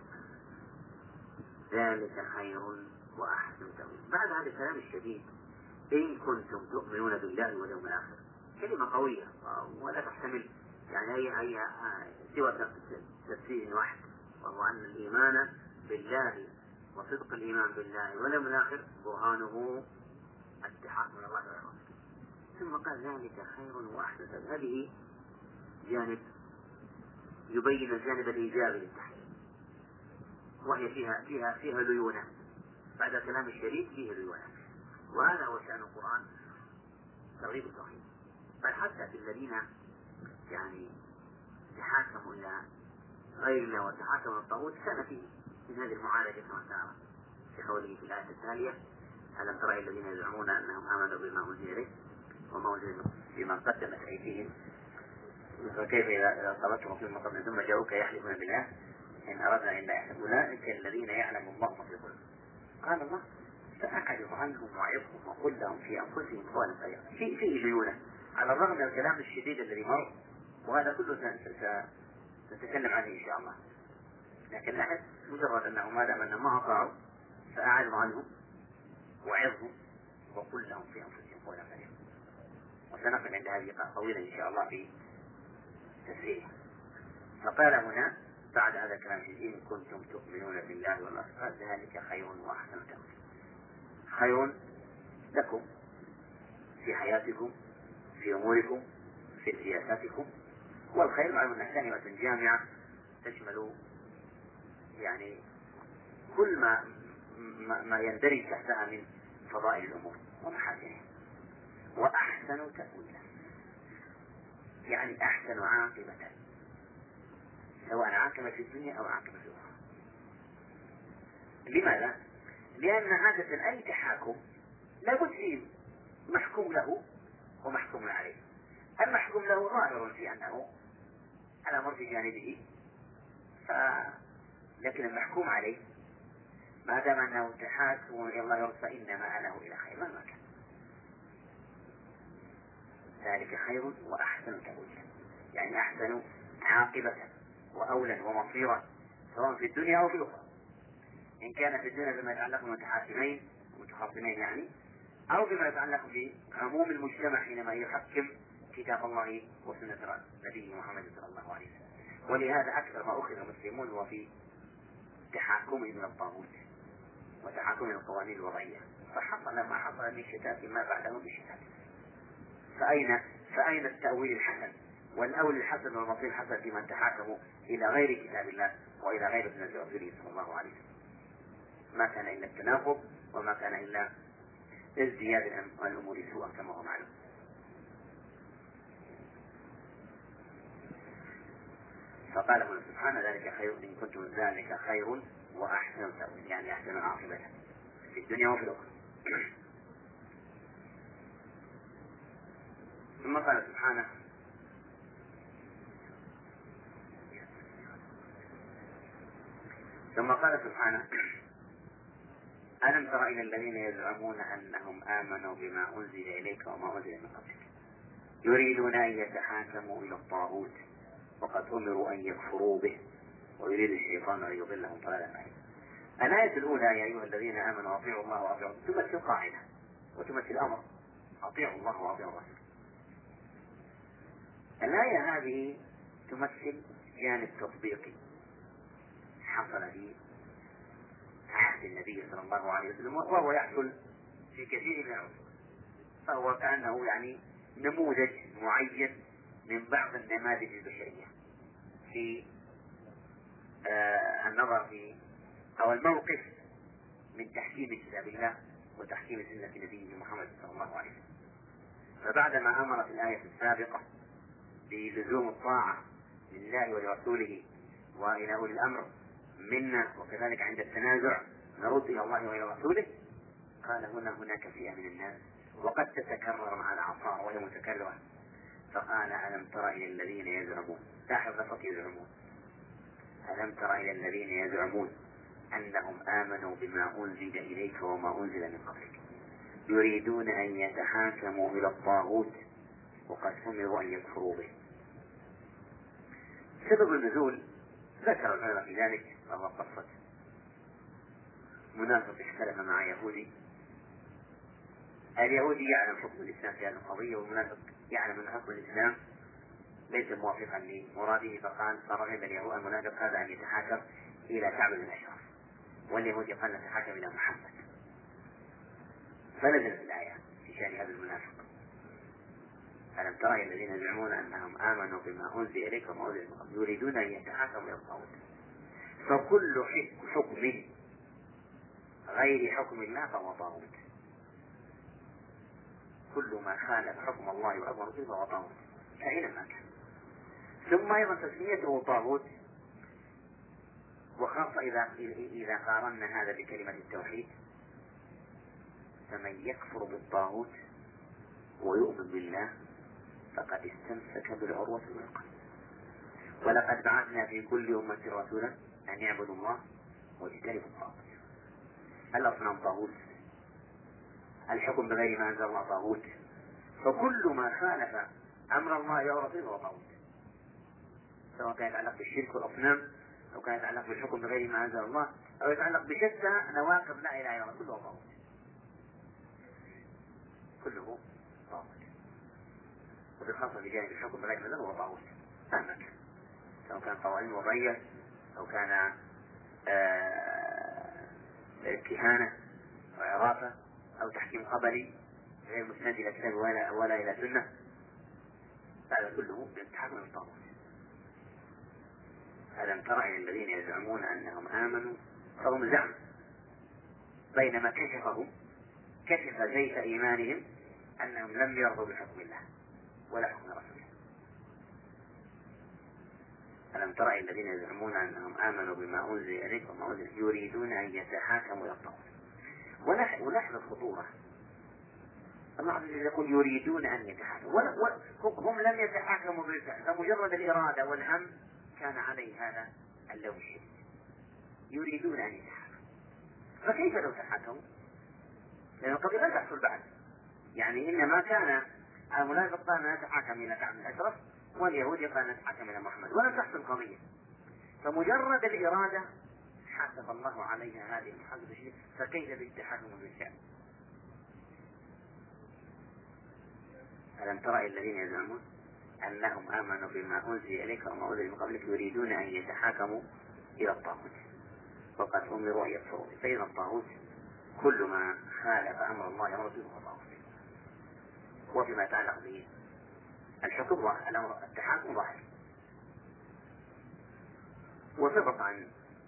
S1: ذلك خير وأحسن تأويلا. بعد هذا الكلام الشديد إن كنتم تؤمنون بالله واليوم الآخر كلمة قوية ولا تحتمل يعني أي أي سوى تفسير واحد، وهو أن الإيمان بالله وصدق الإيمان بالله واليوم الآخر برهانه التحاكم إلى الله والرسول. ثم قال ذلك خير وأحسن. هذه جانب يبين الجانب الإيجابي للتحريم، وهي فيها فيها فيها ليونة، بعد كلام الشريف فيه ليونة، وهذا هو شأن القرآن، ترغيب التوحيد. بل حتى في الذين يعني تحاكموا إلى غير الله وتحاكموا الطاغوت كان فيه من هذه المعالجة كما سار في قوله في الآية التالية: ألم تر الذين يزعمون أنهم آمنوا بما أنزل إليك وما أنزل بما قدمت أيديهم فكيف إذا طلبتم في المقام ثم جاءوك يحلفون بالله إن أردنا إلا يحلف أولئك الذين يعلم الله ما في قلوبهم. قال الله: فأعرض عنهم وعظهم وقل لهم في أنفسهم قولا طيبا. في في ليونة على الرغم من الكلام الشديد الذي مر، وهذا كله سنتكلم عنه إن شاء الله. لكن أحد مجرد أنه ما دام أنهم ما أطاعوا فأعرض عنهم وعظهم وقل لهم في أنفسهم قولا طيبا. وسنقف عند هذه طويلة إن شاء الله في تفسيره. فقال هنا بعد هذا الكلام: إن كنتم تؤمنون بالله والآخرة ذلك خير وأحسن تأويلا. خير لكم في حياتكم، في أموركم، في سياساتكم. والخير معلوم أنها كلمة جامعة تشمل يعني كل ما ما يندرج تحتها من فضائل الأمور ومحاسنها. وأحسن تأويلا يعني أحسن عاقبة، سواء عاقبة في الدنيا أو عاقبة في الأخرى. لماذا؟ لأن عادة أي تحاكم لابد فيه محكوم له ومحكوم عليه. المحكوم له ظاهر في أنه الأمر في جانبه، ف... لكن المحكوم عليه ما دام أنه تحاكم إلى الله ورسوله فإنما أله إلى خير ما كان. ذلك خير وأحسن تأويلا يعني أحسن عاقبة وأولا ومصيرا، سواء في الدنيا أو في الأخرى. إن كان في الدنيا بما يتعلق بالمتحاكمين المتخاصمين يعني، أو بما يتعلق بعموم المجتمع حينما يحكم كتاب الله وسنة نبيه محمد صلى الله عليه وسلم. ولهذا أكثر ما أخذ المسلمون هو في تحاكمهم إلى الطاغوت وتحاكمهم إلى القوانين الوضعية، فحصل ما حصل من شتات ما بعده بشتات. فأين فأين التأويل الحسن والأول الحسن والمصير الحسن في من تحاكموا إلى غير كتاب الله وإلى غير سنة رسوله صلى الله عليه وسلم؟ ما كان إلا التناقض وما كان إلا ازدياد الأمور سوءا كما هو معلوم. فقال هنا سبحانه: ذلك خير إن كنتم ذلك خير وأحسن تأويلا يعني أحسن عاقبة في الدنيا وفي الأخرى. ثم قال سبحانه: ثم قال سبحانه: ألم تر إلى الذين يزعمون أنهم آمنوا بما أنزل إليك وما أنزل من قبلك يريدون أن يتحاكموا إلى الطاغوت وقد أمروا أن يكفروا به ويريد الشيطان أن يضلهم ضلالا بعيدا. الآية الأولى: يا أيها الذين آمنوا أطيعوا الله وأطيعوا الرسول، تمثل قاعدة وتمثل أمر: أطيعوا الله وأطيعوا الرسول. الآية هذه تمثل جانب تطبيقي حصل في عهد النبي صلى الله عليه وسلم، وهو يحصل في كثير من العصور، فهو كأنه يعني نموذج معين من بعض النماذج البشرية في آه النظر في أو الموقف من تحكيم كتاب الله وتحكيم سنة نبيه محمد صلى الله عليه وسلم. فبعدما أمر في الآية السابقة بلزوم الطاعة لله ولرسوله وإلى أولي الأمر منا، وكذلك عند التنازع نرد إلى الله وإلى رسوله، قال هنا هناك فئة من الناس وقد تتكرر مع الأعصار وهي متكررة، فقال: ألم تر إلى الذين يزعمون، لاحظ لفظ يزعمون، ألم تر إلى الذين يزعمون أنهم آمنوا بما أنزل إليك وما أنزل من قبلك يريدون أن يتحاكموا إلى الطاغوت وقد أمروا أن يكفروا به. سبب النزول ذكر العلماء في ذلك، وهو قصة منافق اختلف مع يهودي. اليهودي يعلم حكم الإسلام في هذه القضية، والمنافق يعلم أن حكم الإسلام ليس موافقا لمراده، فقال: فرغب اليهود المنافق هذا أن يتحاكم إلى كعب بن أشرف، واليهودي قال: نتحاكم إلى محمد. فنزلت الآية في شأن هذا المنافق. ألم ترى الذين يزعمون أنهم آمنوا بما أنزل إليك وما أنزل من قبلك يريدون أن يتحاكموا إلى الطاغوت. فكل حكم غير حكم الله فهو طاغوت. كل ما خالف حكم الله وأمره فهو طاغوت أينما كان. ثم أيضا تسميته طاغوت، وخاصة إذا إذا قارنا هذا بكلمة التوحيد، فمن يكفر بالطاغوت ويؤمن بالله فقد استمسك بالعروة الوثقى. ولقد بعثنا في كل أمة رسولا أن يعبدوا الله واجتنبوا الطاغوت. الأصنام طاغوت، الحكم بغير ما أنزل الله طاغوت. فكل ما خالف أمر الله ورسوله هو طاغوت، سواء كان يتعلق بالشرك والأصنام، أو كان يتعلق بالحكم بغير ما أنزل الله، أو يتعلق بشتى نواقض لا إله إلا الله، كله طاغوت، كله طاغوت. وبخاصة بجانب الحكم بغير ما أنزل هو طاغوت مهما كان، سواء كان قوانين وضعية أو كان آه كهانة وعرافة أو تحكيم قبلي غير مسند إلى كتاب ولا, ولا إلى سنة، هذا كله يتحكم بالطاغوت. ألم تر إلى الذين يزعمون أنهم آمنوا، فهم زعم، بينما كشفهم كشف زيف إيمانهم أنهم لم يرضوا بحكم الله ولا حكم رسوله. ألم تر إلى الذين يزعمون أنهم آمنوا بما أنزل إليك وما أنزل يريدون أن يتحاكموا إلى الطاغوت. ونحن الخطورة، الله عز وجل يقول يريدون أن يتحاكموا، هم لم يتحاكموا بالفعل، فمجرد الإرادة والهم كان عليه هذا اللوم الشديد. يريدون أن يتحاكموا، فكيف لو تحاكموا؟ لأن قد لا تحصل بعد. يعني إنما كان المنافق أن يتحاكم إلى كعب الأشرف، واليهود قال نتحاكم إلى محمد، ولم تحصل قضية. فمجرد الإرادة حاسب الله عليها هذه المحاسبة الشديدة، فكيف بالتحاكم بالفعل؟ ألم ترى الذين يزعمون أنهم آمنوا بما أنزل إليك وما أنزل من قبلك يريدون أن يتحاكموا إلى الطاغوت وقد أمروا أن يكفروا. فإذا الطاغوت كل ما خالف أمر الله ورسوله هو طاغوت. وفيما يتعلق به الحكم الأمر التحاكم ظاهر. وسبق أن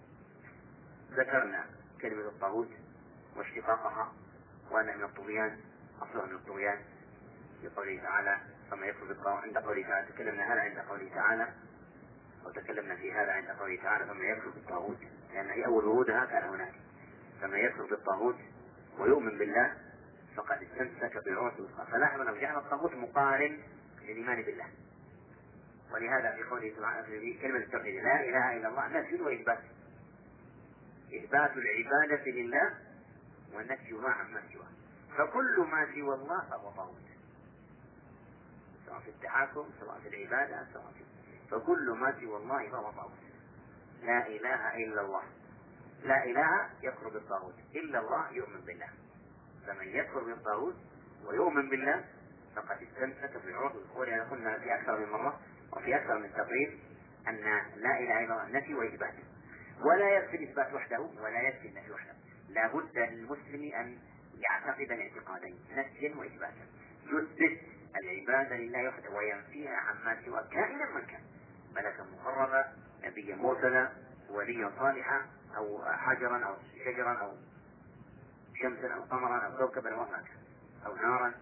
S1: ذكرنا كلمة الطاغوت واشتقاقها، وأن من الطغيان أصلها من الطغيان في قوله تعالى فما يكفر بالطاغوت. عند قوله تعالى تكلمنا هذا عند قوله تعالى، وتكلمنا في هذا عند قوله تعالى فما يكفر بالطاغوت، لأن هي أول ورودها كان هناك. فما يكفر بالطاغوت ويؤمن بالله فقد استمسك بالعروة الوثقى. فلاحظ أنه جعل الطاغوت مقارن للإيمان بالله. ولهذا في قوله سبحانه في كلمة التوحيد لا إله إلا الله نفي وإثبات، إثبات العبادة لله والنفي عما سواه. فكل ما سوى الله فهو طاغوت، سواء في التحاكم سواء في العبادة سواء في فكل ما سوى الله فهو طاغوت. لا إله إلا الله، لا إله يكفر بالطاغوت، إلا الله يؤمن بالله. فمن يكفر بالطاغوت ويؤمن بالله فقد استمسك بالعروة الوثقى. ولهذا قلنا في أكثر من مرة وفي أكثر من تقرير أن لا إله إلا الله نفي وإثبات، ولا يكفي الإثبات وحده ولا يكفي النفي وحده. لا بد للمسلم أن يعتقد الاعتقادين نفيا وإثباتا، يثبت العبادة لله وحده وينفيها عما سواه كائنا من كان، ملكا مقربا، نبيا مرسلا، وليا صالحا، أو حجرا أو شجرا أو شمسا أو قمرا أو كوكبا أو هكذا أو نارا.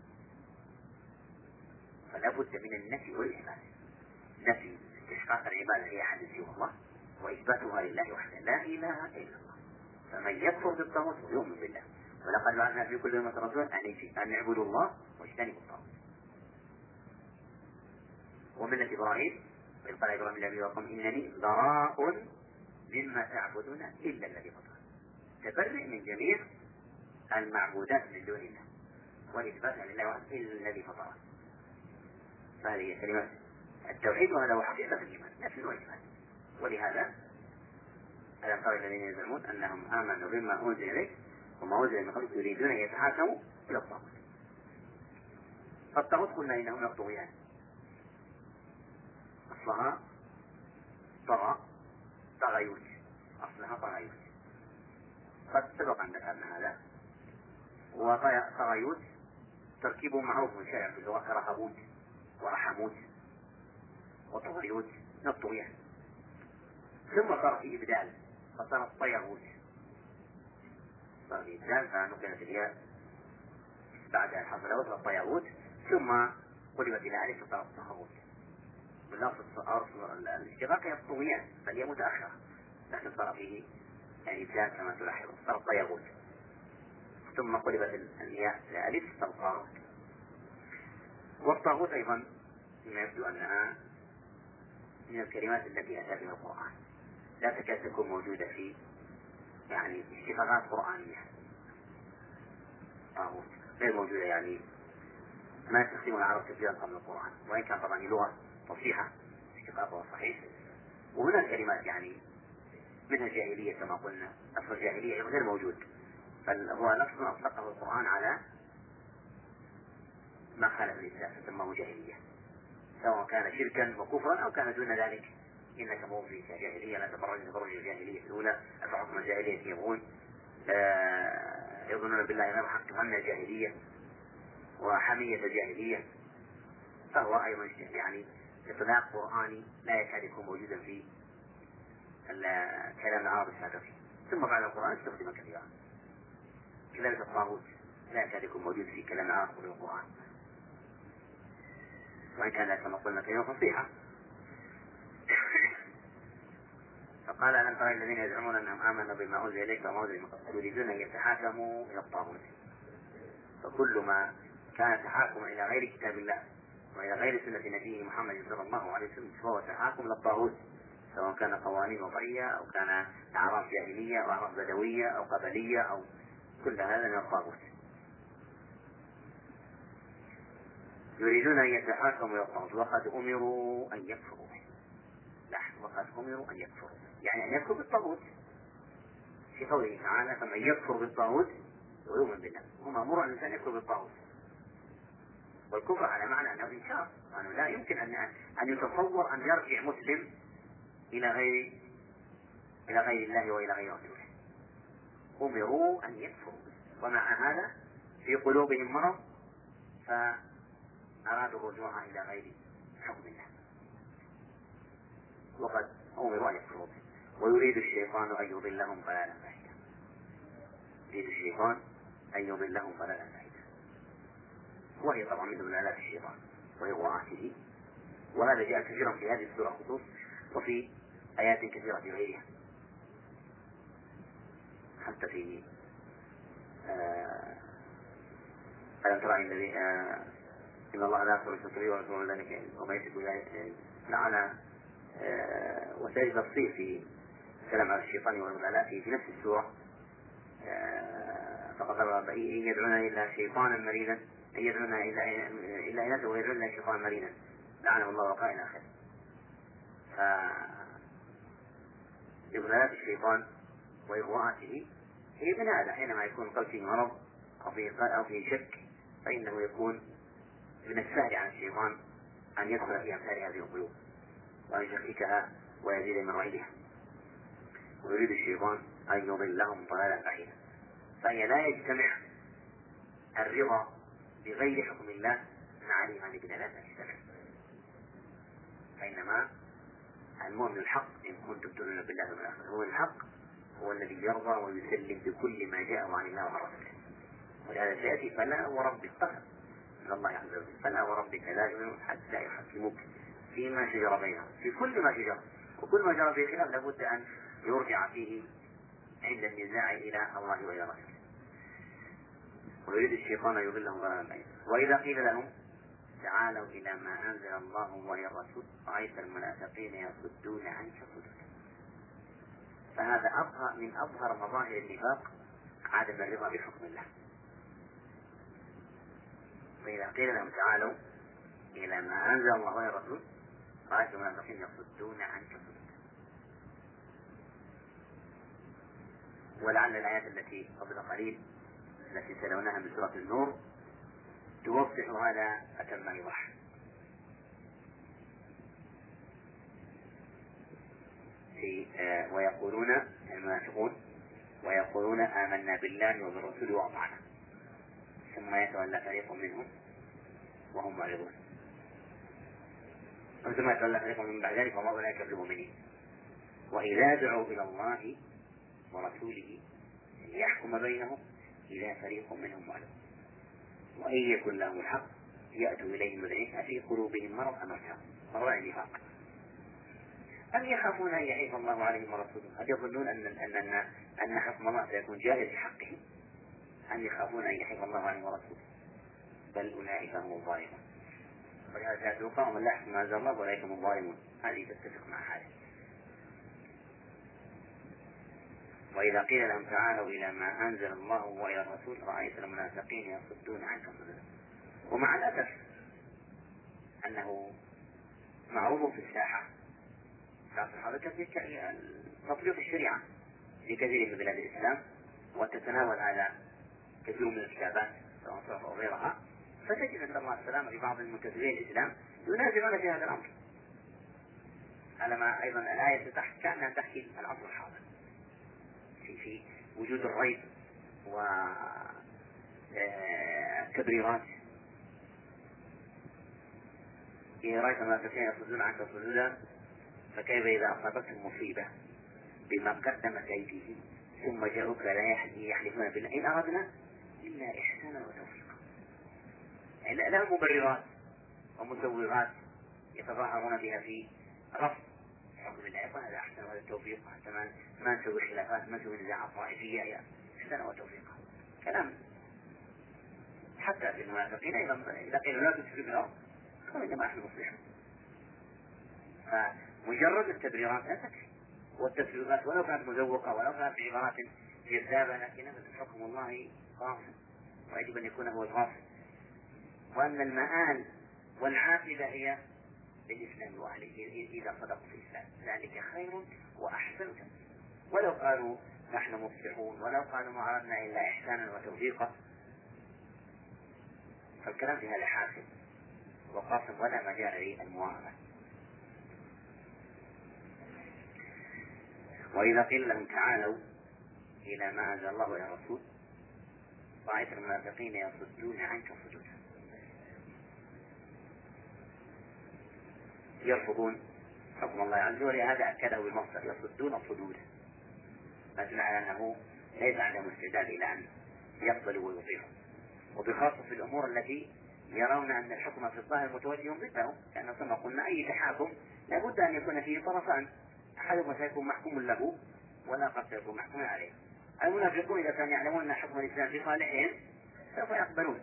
S1: فلا بد من النفي والإثبات. نفي استشقاق العبادة هي أحد سوى الله، وإثباتها لله وحده لا إله إلا الله. فمن يكفر بالطاغوت ويؤمن بالله. ولقد بعثنا في كل أمة رسولا أن يعبدوا الله واجتنبوا الطاغوت. وملة إبراهيم وإذ قال إبراهيم لأبيه وقوم إنني براء مما تعبدون إلا الذي فطرني. تبرئ من جميع المعبودات من دون الله والإثبات لله وحده إلا الذي فطرني. فهذه كلمة التوحيد، وهذا هو حقيقة الإيمان نفي وإثبات. ولهذا ألم تر الذين يزعمون أنهم آمنوا بما أنزل إليك وما أنزل من قبلك يريدون أن يتحاكموا إلى الطاغوت. فالطاغوت قلنا إنه من الطغيان، أصلها طغى طغيوت، أصلها طغيوت، قد سبق أن ذكرنا هذا. وطغيوت تركيبه معروف شائع في اللغة كرهبوت، ورحموت وطغيوت من الطغيان. ثم صار في إبدال فصار الطيغوت، صار في إبدال فنقلت الياء بعد الحرف الأول الطيغوت، ثم قلبت إلى ألف فصار الطغوت. باللفظ الاشتقاق هي الطغيان بل هي متأخرة، لكن صار فيه يعني إبدال كما تلاحظ، صار الطيغوت ثم قلبت الياء إلى ألف فصار الطاغوت. والطاغوت أيضا مما يبدو أنها من الكلمات التي أتى بها القرآن، لا تكاد تكون موجودة في يعني اشتقاقات قرآنية. طاغوت غير موجودة، يعني ما يستخدمها العرب كثيرا قبل القرآن، وإن كان طبعا لغة فصيحة اشتقاقها صحيح. وهنا الكلمات يعني منها جاهلية كما قلنا، لفظ الجاهلية غير موجود، بل هو لفظ أطلقه القرآن على ما خالف الإسلام فسماه جاهلية، سواء كان شركا وكفرا أو كان دون ذلك. إنك موفي كجاهلية لا تبرج تبرج الجاهلية الأولى، أفحكم الجاهلية يبغون، آه يظنون بالله غير حق، ظن الجاهلية وحمية الجاهلية. فهو أيضا يعني إطلاق قرآني لا يكاد يكون موجودا في كلام العرب السابقين، ثم بعد القرآن استخدم كثيرا. كذلك الطاغوت لا يكاد يكون موجود في كلام العرب في القرآن، وإن كان كما قلنا كلمة فصيحة. فقال ألم تر الذين يزعمون أنهم آمنوا بما أنزل إليك وما أنزل من قبلك يريدون أن يتحاكموا إلى الطاغوت. فكل ما كان تحاكم إلى غير كتاب الله وإلى غير سنة نبيه محمد صلى الله عليه وسلم فهو تحاكم إلى الطاغوت، سواء كان قوانين وضعية أو كان أعراف جاهلية أو أعراف بدوية أو قبلية أو كل هذا من الطاغوت. يريدون أن يتحاكموا إلى الطاغوت وقد أمروا أن يكفروا به. لاحظ، وقد أمروا أن يكفروا، يعني أن يكفروا بالطاغوت في قوله تعالى فمن يكفر بالطاغوت ويؤمن بالله. هم أمروا أن الإنسان يكفر بالطاغوت، والكفر على معنى أنه إنكار، أنه لا يمكن أن أن يتصور أن يرجع مسلم إلى غير إلى غير الله وإلى غير رسوله. أمروا أن يكفروا، ومع هذا في قلوبهم مرض فأرادوا الرجوع إلى غير حكم الله، وقد أمروا أن يكفروا به. ويريد الشيطان أن يضلهم ضلالا بعيدا. يريد الشيطان أن يضلهم ضلالا بعيدا، وهي طبعا من ضلالات الشيطان وإغواءاته، وهذا جاء كثيرا في هذه السورة خصوص وفي آيات كثيرة في غيرها. حتى في ألم ترى الذي إن الله لا يغفر الشرك ورسوله ذلك وما يشرك لعلى وسائل تفصيل في الكلام على الشيطان وضلالاته في نفس السورة. فقد إن يدعون إلا شيطانا مريدا، إن يدعون إلا إلا إناثا ويدعون إلا شيطانا مريدا لعنه الله وقال إلى آخره. فضلالات الشيطان وإغواءاته هي من هذا، حينما يكون القلب فيه مرض أو فيه أو فيه شك فإنه يكون من السهل عن الشيطان أن يدخل في أمثال هذه القلوب وأن يشككها ويزيد من وعيدها. ويريد الشيطان أن يضلهم ضلالا بعيدا. فهي لا يجتمع الرضا بغير حكم الله مع الإيمان بلا لا تجتمع، فإنما المؤمن الحق إن كنتم تؤمنون بالله واليوم الآخر هو الحق، هو الذي يرضى ويسلم بكل ما جاء عن الله وعن رسوله. ولهذا سيأتي فلا وربك قسم من الله عز وجل، فلا وربك لا يؤمنون حتى يحكموك فيما شجر بينهم، في كل ما شجر، وكل ما جرى فيه خلاف لابد أن يرجع فيه عند النزاع إلى الله وإلى رسوله. ويريد الشيطان يضلهم ضلالا بعيدا. وإذا قيل لهم تعالوا إلى ما أنزل الله وإلى الرسول رأيت المنافقين يصدون عنك صدودا. فهذا أظهر من أظهر مظاهر النفاق عدم الرضا بحكم الله. وإذا قيل لهم تعالوا إلى ما أنزل الله وإلى الرسول رأيت المنافقين يصدون عنك صدودا. ولعل الآيات التي قبل قليل التي تلوناها من سورة النور توضح هذا أتم إيضاح. في آه ويقولون المنافقون ويقولون آمنا بالله وبالرسول وأطعنا ثم يتولى فريق منهم وهم معرضون. ثم يتولى فريق من بعد ذلك وما أولئك بالمؤمنين. وإذا دعوا إلى الله ورسوله ليحكم بينهم إذا فريق منهم معلوم وإن يكن لهم الحق يأتوا إليه مذعنين أفي قلوبهم مرض أم ارتابوا فهو نفاق أم يخافون أن يحيف الله عليهم ورسوله هل يظنون أن أن أن أن حكم الله سيكون جائز في حقهم أم يخافون أن يحيف الله عليهم ورسوله بل أولئك هم الظالمون. ولهذا تلقاهم لا يحكم ما أنزل الله أولئك هم الظالمون هذه تتفق مع هذا. وإذا قيل لهم تعالوا إلى ما أنزل الله وإلى الرسول رأيت المنافقين يصدون عنكم صدودا. ومع الأسف أنه معروف في الساحة هذا كثير تطبيق الشريعة في كثير من بلاد الإسلام وتتناول هذا كثير من الكتابات سواء صرف أو غيرها فتجد أن الله السلام في بعض المنتسبين الإسلام ينازلون في هذا الأمر على ما أيضا الآية تحت كأنها تحكي العصر الحاضر في, في وجود الريب والتبريرات. إن رأيت المنافقين يصدون عنك صدودا فكيف إذا أصابتهم مصيبة بما قدمت أيديهم ثم جاءوك لا يحلفون بالله إن أردنا إلا إحسانا وتوفيقا. يعني لا مبررات ومسوغات يتظاهرون بها في رفض حكم الله يقول هذا أحسن وهذا التوفيق حتى ما ما نسوي خلافات ما نسوي نزاعات طائفية يا إحسانا وتوفيقا كلام. حتى في المنافقين أيضا إذا قيل لا تسرق الأرض قالوا إنما نحن مصلحون. فمجرد التبريرات لا تكفي والتسويقات ولو كانت مزوقة ولو كانت بعبارات جذابة لكن حكم الله قاصر ويجب أن يكون هو القاصر وأن المآل والعاقبة هي للإسلام وأهله إذا صدقوا في الإسلام ذلك خير وأحسن. ولو قالوا نحن مصلحون ولو قالوا ما أردنا إلا إحسانا وتوفيقا فالكلام في هذا حاسم وقاصر ولا مجال للمواهبة. وإذا قيل لهم تعالوا إلى ما أنزل الله وإلى الرسول رأيت المنافقين يصدون عنك صدودا يرفضون حكم الله عز وجل. هذا أكده بالمصدر يصدون صدودا مثل على أنه ليس عندهم استعداد إلى أن يقبلوا ويطيعوا وبخاصة في الأمور التي يرون أن الحكم في الظاهر متوجه ضدهم لأن كما قلنا أي تحاكم لابد أن يكون فيه طرفان أحدهما سيكون محكوم له والآخر سيكون محكوم عليه. المنافقون إذا كانوا يعلمون أن حكم الإسلام في صالحهم سوف يقبلون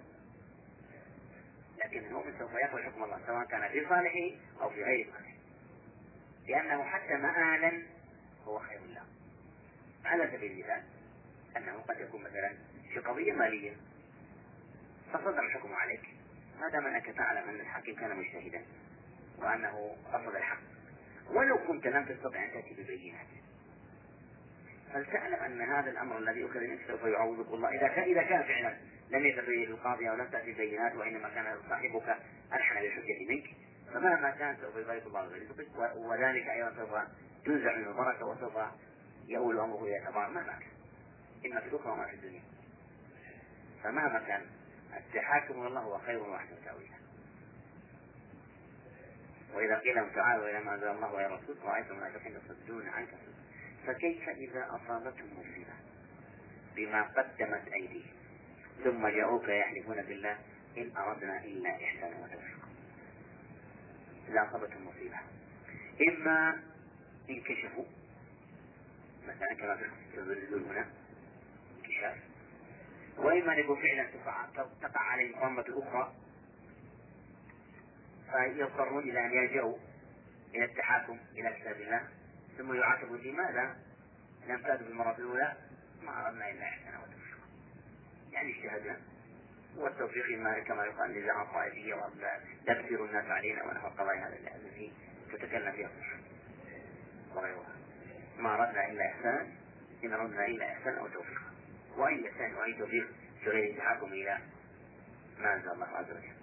S1: لكن المؤمن سوف يقبل حكم الله سواء كان في صالحه أو في غير صالحه لأنه حتى مآلا هو خير له. على سبيل المثال أنه قد يكون مثلا في قضية مالية فصدر الحكم عليك ما دام أنك تعلم أن الحاكم كان مجتهدا وأنه قصد الحق ولو كنت لم تستطع أن تأتي ببينات فلتعلم أن هذا الأمر الذي أخذ منك سوف يعوضك الله إذا كان, إذا كان فعلا لم يتبين القاضي أو لم تأتي ببينات وإنما كان صاحبك ألحن بالحجة منك فمهما كان سوف يبارك الله ذلك وذلك أيضا سوف تنزع من البركة وسوف يؤول أمره إلى تبار مهما كان إما في الأخرى وما في الدنيا. فمهما كان التحاكم إلى الله هو خير وأحسن تأويلا. وإذا قيل لهم تعالوا إلى ما أنزل الله وإلى الرسول رأيت المنافقين يصدون عنك فكيف إذا أصابتهم مصيبة بما قدمت أيديهم ثم جاءوك يحلفون بالله إن أردنا إلا إحسانا وتوفيقا. إذا أصابتهم مصيبة إما انكشفوا مثلا كما في الزلزال هنا انكشاف وإما يكون فعلا تقع عليهم ضمة أخرى فيضطرون إلى أن يلجأوا إلى التحاكم إلى كتاب الله ثم يعاتبوا لماذا لم تأتوا بالمرة الأولى ما أردنا إلا إحسانا وتوفيقا يعني اجتهدنا والتوفيق ما كما يقال نزاع طائفية ولا تكثير الناس علينا ونحو القضايا هذا التي تتكلم فيها وغيرها ما أردنا إلا إحسانا إن أردنا إلا إحسانا وتوفيقا وأي إحسان وأي توفيق في غير التحاكم إلى ما أنزل الله عز وجل.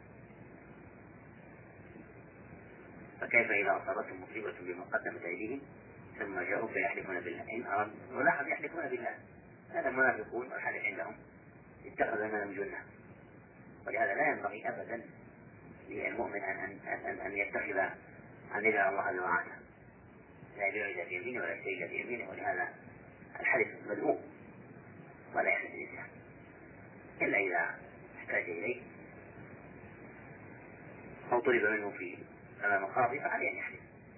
S1: فكيف إذا أصابتهم مصيبة بما قدمت أيديهم ثم جاءوك يحلفون بالله إن أردنا ولاحظ يحلفون بالله هذا المنافقون والحلف عندهم اتخذ منهم جنة ولهذا لا ينبغي أبدا للمؤمن أن, أن, أن, أن يتخذ أن يجعل الله جماعته لا يبيع إلا بيمينه ولا يشتري إلا بيمينه، ولهذا الحلف مذموم ولا يحلف الإنسان إلا إذا احتاج إليه أو طلب منه في أمام القاضي فعليه أن يحلف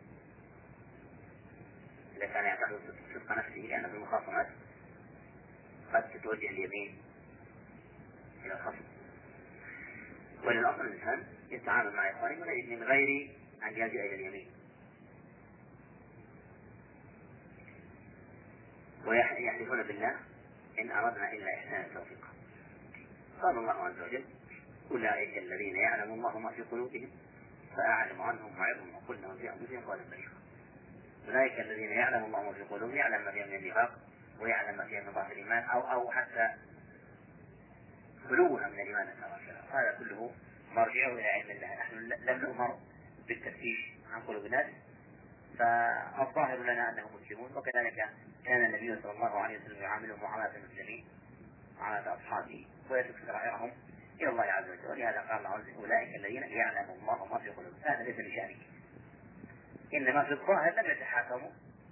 S1: إذا كان يعتقد صدق نفسه، لأن في المخاصمات قد تتوجه اليمين إلى الخصم. وللأصل الإنسان يتعامل مع إخوانه من غير أن يلجأ إلى اليمين، ويحلفون بالله إن أردنا إلا إحسان التوفيق. قال الله عز وجل: أولئك الذين يعلم الله ما في قلوبهم فأعلم عنهم وعظهم وقل لهم في أنفسهم قولا بليغا. أولئك الذين يعلم الله ما في قلوبهم، يعلم ما فيهم من النفاق ويعلم ما فيهم من ضعف الإيمان أو أو حتى خلوها من الإيمان التواصل. هذا كله مرجعه إلى علم الله. نحن لم نؤمر بالتفتيش عن قلوب الناس، فالظاهر لنا أنهم مسلمون، وكذلك كان النبي صلى الله عليه وسلم يعاملهم معاملة المسلمين معاملة أصحابه ويترك سرائرهم إلى الله عز وجل. ولهذا قال الله عز وجل: أولئك الذين يعلم الله ما في قلوبهم. هذا ليس لشأنك، إنما في الظاهر لم يتحاكموا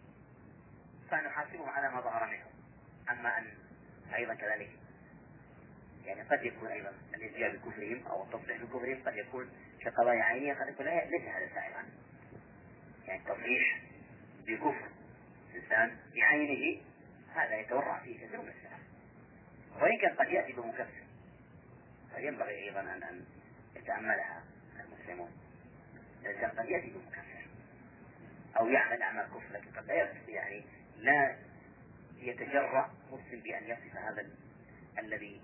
S1: فنحاسبهم على ما ظهر منهم. أما أن أيضا كذلك يعني قد يكون أيضا الإتيان بكفرهم أو التصريح بكفرهم قد يكون كقضايا عينية، قد يكون ليس هذا سائغا عنه. يعني التصريح بكفر إنسان بعينه هذا يتورع فيه كثير من السلف، وإن كان قد يأتي بمكفر، فينبغي أيضا أن أن يتأملها المسلمون. الإنسان قد يأتي بمكفر أو يعمل أعمال كفر، لكن قد لا يعني لا يتجرأ مسلم بأن يصف هذا الذي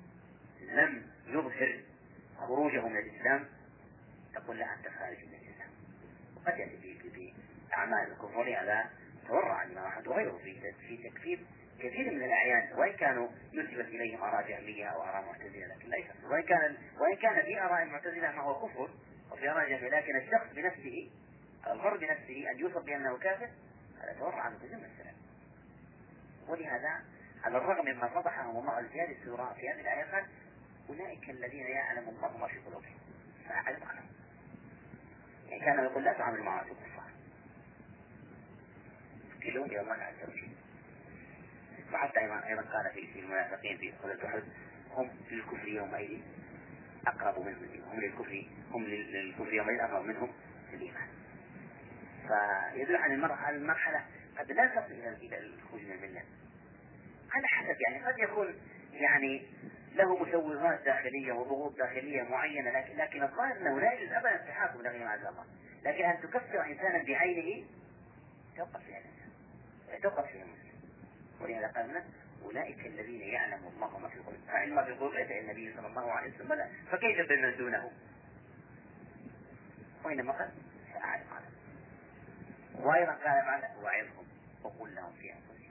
S1: لم يظهر خروجه من الإسلام تقول له أنت خارج من الإسلام. وقد يأتي بأعمال الكفر، ولهذا تورع الإمام أحمد وغيره في تكفير كثير من الأعيان، وإن كانوا نسبت إليهم آراء جهمية أو آراء معتزلة، لكن لا يكفر. وإن كان وإن كان في آراء المعتزلة ما هو كفر وفي آراء جهمية، لكن الشخص بنفسه الفرد بنفسه أن يوصف بأنه كافر هذا تورع عنه كثير من السلف. ولهذا على الرغم مما فضحهم الله الزيادة السورة في هذه الآية قال: أولئك الذين يعلم الله ما في قلوبهم فأعلم عنهم. يعني كان يقول لا تعامل معه الكفار، كلهم إلى الله عز وجل. وحتى أيضا قال في المنافقين في سورة أحد: هم للكفر يومئذ أقرب منهم، هم للكفر هم للكفر يومئذ أقرب منهم في الإيمان. فيدل عن المرحلة المرحلة قد لا تصل إلى الخروج من الملة على حسب، يعني قد يكون يعني له مسوغات داخلية وضغوط داخلية معينة، لكن لكن الظاهر أنه لا يجوز أبدا التحاكم إلى غير ما أنزل الله. لكن أن تكفر إنسانا بعينه توقف فيها الإنسان، توقف فيها المسلم. ولهذا قال لنا: أولئك الذين يعلم الله ما في قلوبهم. فعلم ما في قلوب ليس النبي صلى الله عليه وسلم، لا، فكيف بمن دونه؟ وإنما قال: فأعلم عنهم. وأيضا قال بعد: وعظهم وقل لهم في أنفسهم.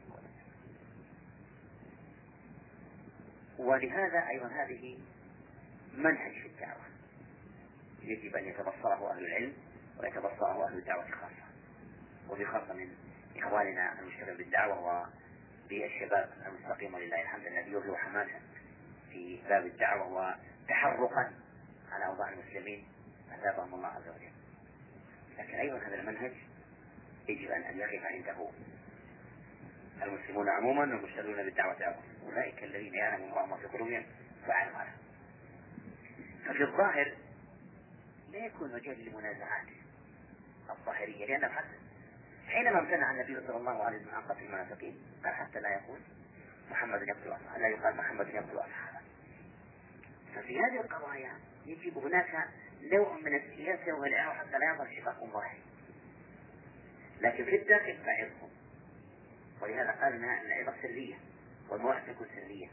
S1: ولهذا أيضا هذه منهج في الدعوة يجب أن يتبصره أهل العلم ويتبصره أهل الدعوة خاصة، وبخاصة من إخواننا المشتغل بالدعوة وبالشباب المستقيم ولله الحمد الذي يظهر حماسا في باب الدعوة وتحرقا على أوضاع المسلمين أثابهم الله عز وجل. لكن أيضا هذا المنهج يجب أن يقف عنده المسلمون عموما والمشتغلون بالدعوة عموما. أولئك الذين يعلم الله ما في قلوبهم فأعلم عنهم. ففي الظاهر لا يكون وجه للمنازعات الظاهرية، لأن حتى حينما امتنع النبي صلى الله عليه وسلم عن قتل المنافقين قال: حتى لا يقول محمد يقتل أصحابه، لا يقال محمد يقتل أصحابه. ففي هذه القضايا يجب هناك نوع من السياسة والإعراف حتى لا يظهر شقاق ظاهري، لكن في الداخل فعظهم. ولهذا قال لنا أن العظة سرية والمواعظ تكون سرية.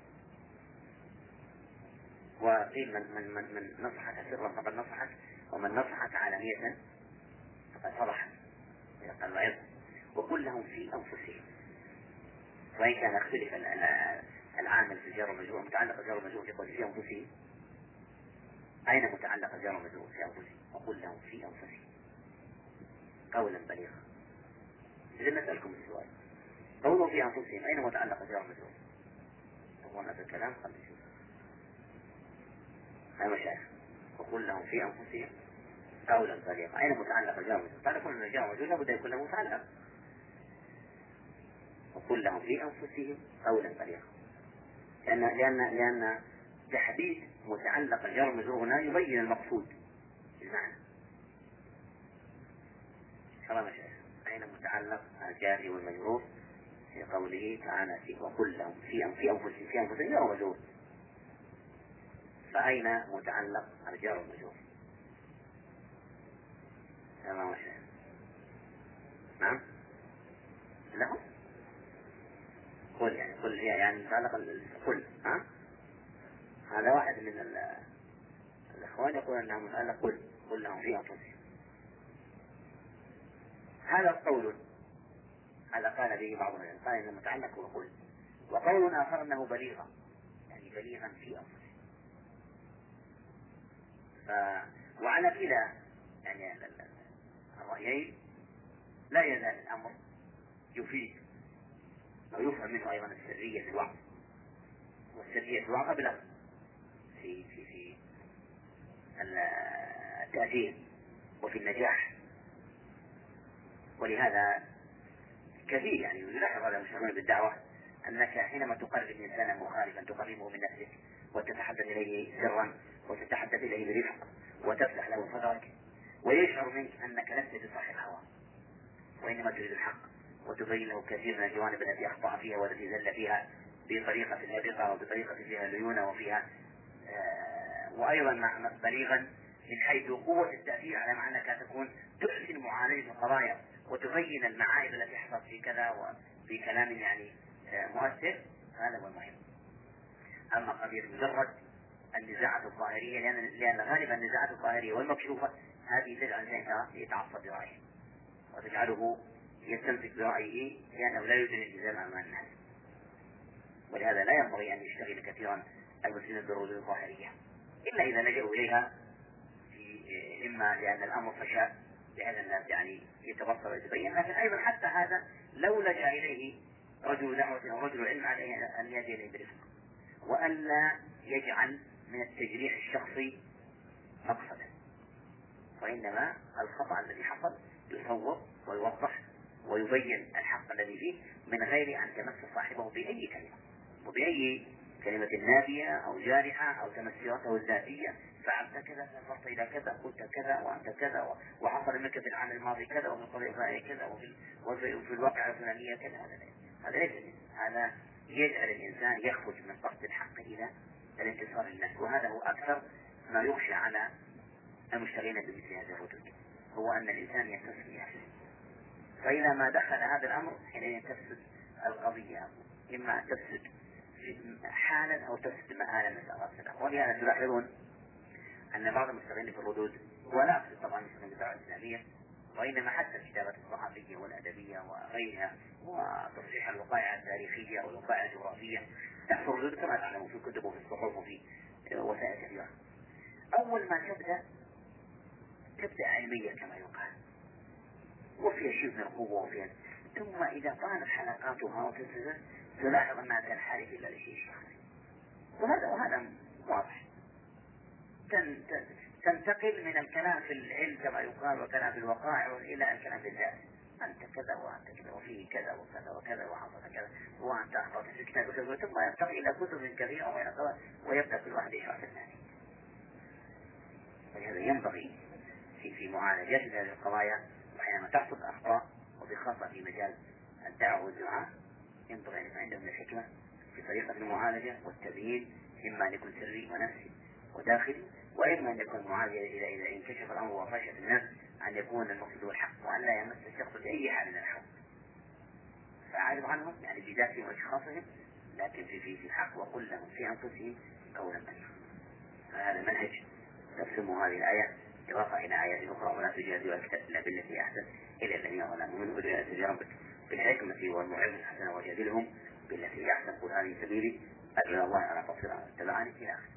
S1: وقيل من من من, من نصحك سرا فقد نصحك، ومن نصحك علانية فقد صلحك. قال وعظهم وقل لهم في أنفسهم. وإن كان اختلف العامل في الجار والمجرور متعلق الجار والمجرور يقول في أنفسهم، أين متعلق الجار والمجرور؟ في أنفسهم. وقل لهم في أنفسهم قولا بليغا. إذا نسألكم السؤال: قولوا في أنفسهم أين متعلق الجار والمجرور؟ تقولون هذا الكلام قبل شوي. يا مشايخ: وقل لهم في أنفسهم قولا طليقا. أين متعلق الجار والمجرور؟ تعرفون أن الجار والمجرور لابد يكون له متعلق. وقل لهم في أنفسهم قولا طليقا، لأن لأن لأن تحديد متعلق الجار والمجرور هنا يبين المقصود بالمعنى. سلام يا شيخ. أين متعلق الجار والمجرور في قوله تعالى في وقل لهم في أنفسهم في أنفسهم جار ومجرور؟ فأين متعلق الجار والمجرور؟ سلام يا شيخ. نعم له قل، يعني قل يعني متعلق الكل. ها هذا واحد من الأخوان يقول أنه متعلق قل قل لهم في أنفسهم. هذا قول، هذا قال به بعض الناس، قال إنه متعلق وقل. وقول آخر أنه بليغا، يعني بليغا في أنفسهم. ف... وعلى كلا يعني الرأيين لا يزال الأمر يفيد ويفهم منه أيضا السرية في الوعظ، والسرية في الوعظ أبلغ في في في التأثير وفي النجاح. ولهذا كثير يعني يلاحظ على المشتغلين بالدعوة أنك حينما تقرب إنسانا مخالفا تقربه من نفسك وتتحدث إليه سرا وتتحدث إليه برفق وتفتح له صدرك ويشعر منك أنك لست بصاحب هوى وإنما تريد الحق وتبين له كثير من الجوانب التي أخطأ فيها والتي زل فيها بطريقة لبقة وبطريقة فيها ليونة وفيها آه وأيضا بليغا من حيث قوة التأثير، على معنى أنك تكون تحسن معالجة القضايا وتبين المعايب التي حصلت في كذا وفي كلام يعني آه مؤثر. هذا هو المهم. أما قضية مجرد النزاعات الظاهرية، لأن لأن غالبا النزاعات الظاهرية والمكشوفة هذه تجعل الإنسان يتعصب برأيه وتجعله يستمسك برأيه لأنه لا يوجد التزام أمام الناس. ولهذا لا ينبغي أن يشتغل كثيرا المسلمين بالردود الظاهرية إلا إذا لجأوا إليها في إما لأن الأمر فشاء بحيث الناس يعني يتبصر ويتبين، لكن أيضا حتى هذا لو لجأ إليه رجل دعوة أو رجل علم عليه أن يأتي إليه برفق وأن لا يجعل من التجريح الشخصي مقصدا، وإنما الخطأ الذي حصل يصور ويوضح ويبين الحق الذي فيه من غير أن تمس صاحبه بأي كلمة وبأي كلمة نابية أو جارحة أو تمسيرته الذاتية. فعلت كذا، نظرت إلى كذا، قلت كذا، وأنت كذا، وحصل منك في العام الماضي كذا، وفي القضية الفلانية كذا، وفي, وفي الواقعة الفلانية كذا. هذا ليس، هذا يجعل الإنسان يخرج من قصد الحق إلى الانتصار للناس، وهذا هو أكثر ما يخشى على المشتغلين بمثل هذه الردود، هو أن الإنسان يتصل بنفسه. فإذا ما دخل هذا الأمر حينئذ تفسد القضية، إما تفسد حالا أو تفسد مآلا، نسأل الله السلامة. ولهذا تلاحظون أن بعض المشتغلين في الردود، ولا أقصد طبعا المشتغلين بالدعوة الإسلامية، وإنما حتى الكتابات الصحفية والأدبية وغيرها وتصحيح الوقائع التاريخية والوقائع الجغرافية، تحصل الردود كما تعلمون في الكتب وفي الصحف وفي وسائل كثيرة. أول ما تبدأ تبدأ علمية كما يقال وفيها شيء من القوة وفيها، ثم إذا طالت حلقاتها وتنتهي تلاحظ أنها تنحرف إلى الشيء الشخصي، وهذا وهذا واضح. تنتقل من الكلام في العلم كما يقال وكلام في الوقائع إلى الكلام في الذات، أنت كذا وأنت كذا وفيه كذا وكذا وكذا وحصل كذا وأنت أخطأت في كتاب كذا، ثم ينتقل إلى كتب كثيرة ويبدأ كل واحد يشرح الثاني. ولهذا ينبغي في في معالجات هذه القضايا وحينما تحصل أخطاء وبخاصة في مجال الدعوة والدعاء ينبغي أن يكون عندهم الحكمة في طريقة المعالجة والتبيين، إما أن يكون سري ونفسي وداخلي، وإما أن يكون معالجة إذا إذا انكشف الأمر وفشت الناس أن يكون المقصود الحق وأن لا يمس الشخص بأي حال من الحق، فأعرض عنهم يعني بذاتهم وأشخاصهم، لكن في في في الحق وقل لهم في أنفسهم قولا بليغا. فهذا منهج تقسمه هذه الآية إضافة إلى آيات أخرى: ولا تجادلوا إلا بالتي أحسن إلا الذين ظلموا منهم ادع إلى ربك بالحكمة والموعظة الحسنة وجادلهم بالتي أحسن قل هذه سبيلي أدعو إلى الله على بصيرة اتبعني إلى آخره.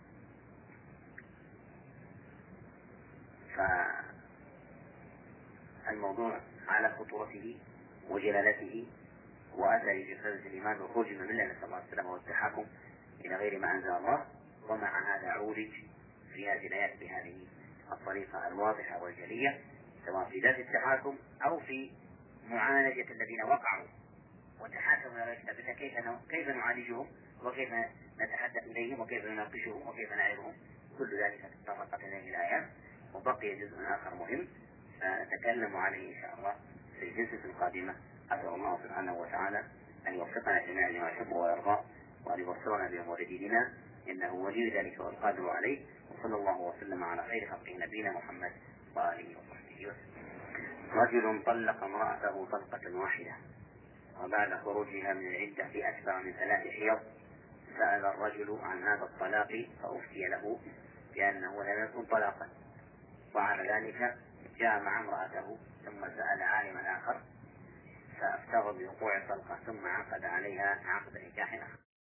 S1: فالموضوع على خطورته وجلالته وأثر جسد الإيمان والخروج من الملة، نسأل الله السلامة والتحاكم إلى غير ما أنزل الله. ومع هذا عولج في هذه الآيات بهذه الطريقة الواضحة والجلية، سواء في ذات التحاكم أو في معالجة الذين وقعوا وتحاكموا إلى كتاب الله، كيف كيف نعالجهم وكيف نتحدث إليهم وكيف نناقشهم وكيف نعظهم. كل ذلك تطرقت إليه الآيات. وبقي جزء آخر مهم سنتكلم عليه إن شاء الله في الجلسة القادمة. أسأل الله سبحانه وتعالى أن يوفقنا جميعا لما يحب ويرضى، وأن يبصرنا بأمور ديننا، إنه ولي ذلك والقادر عليه. وصلى الله وسلم على خير خلقه نبينا محمد وآله وصحبه وسلم. رجل طلق امرأته طلقة واحدة وبعد خروجها من العدة في أكثر من ثلاث حيض سأل الرجل عن هذا الطلاق فأفتي له بأنه لم يكن طلاقا، وعلى ذلك جاء مع امرأته ثم سأل عالما آخر فافترض بوقوع الطلقة ثم عقد عليها عقد نكاح آخر.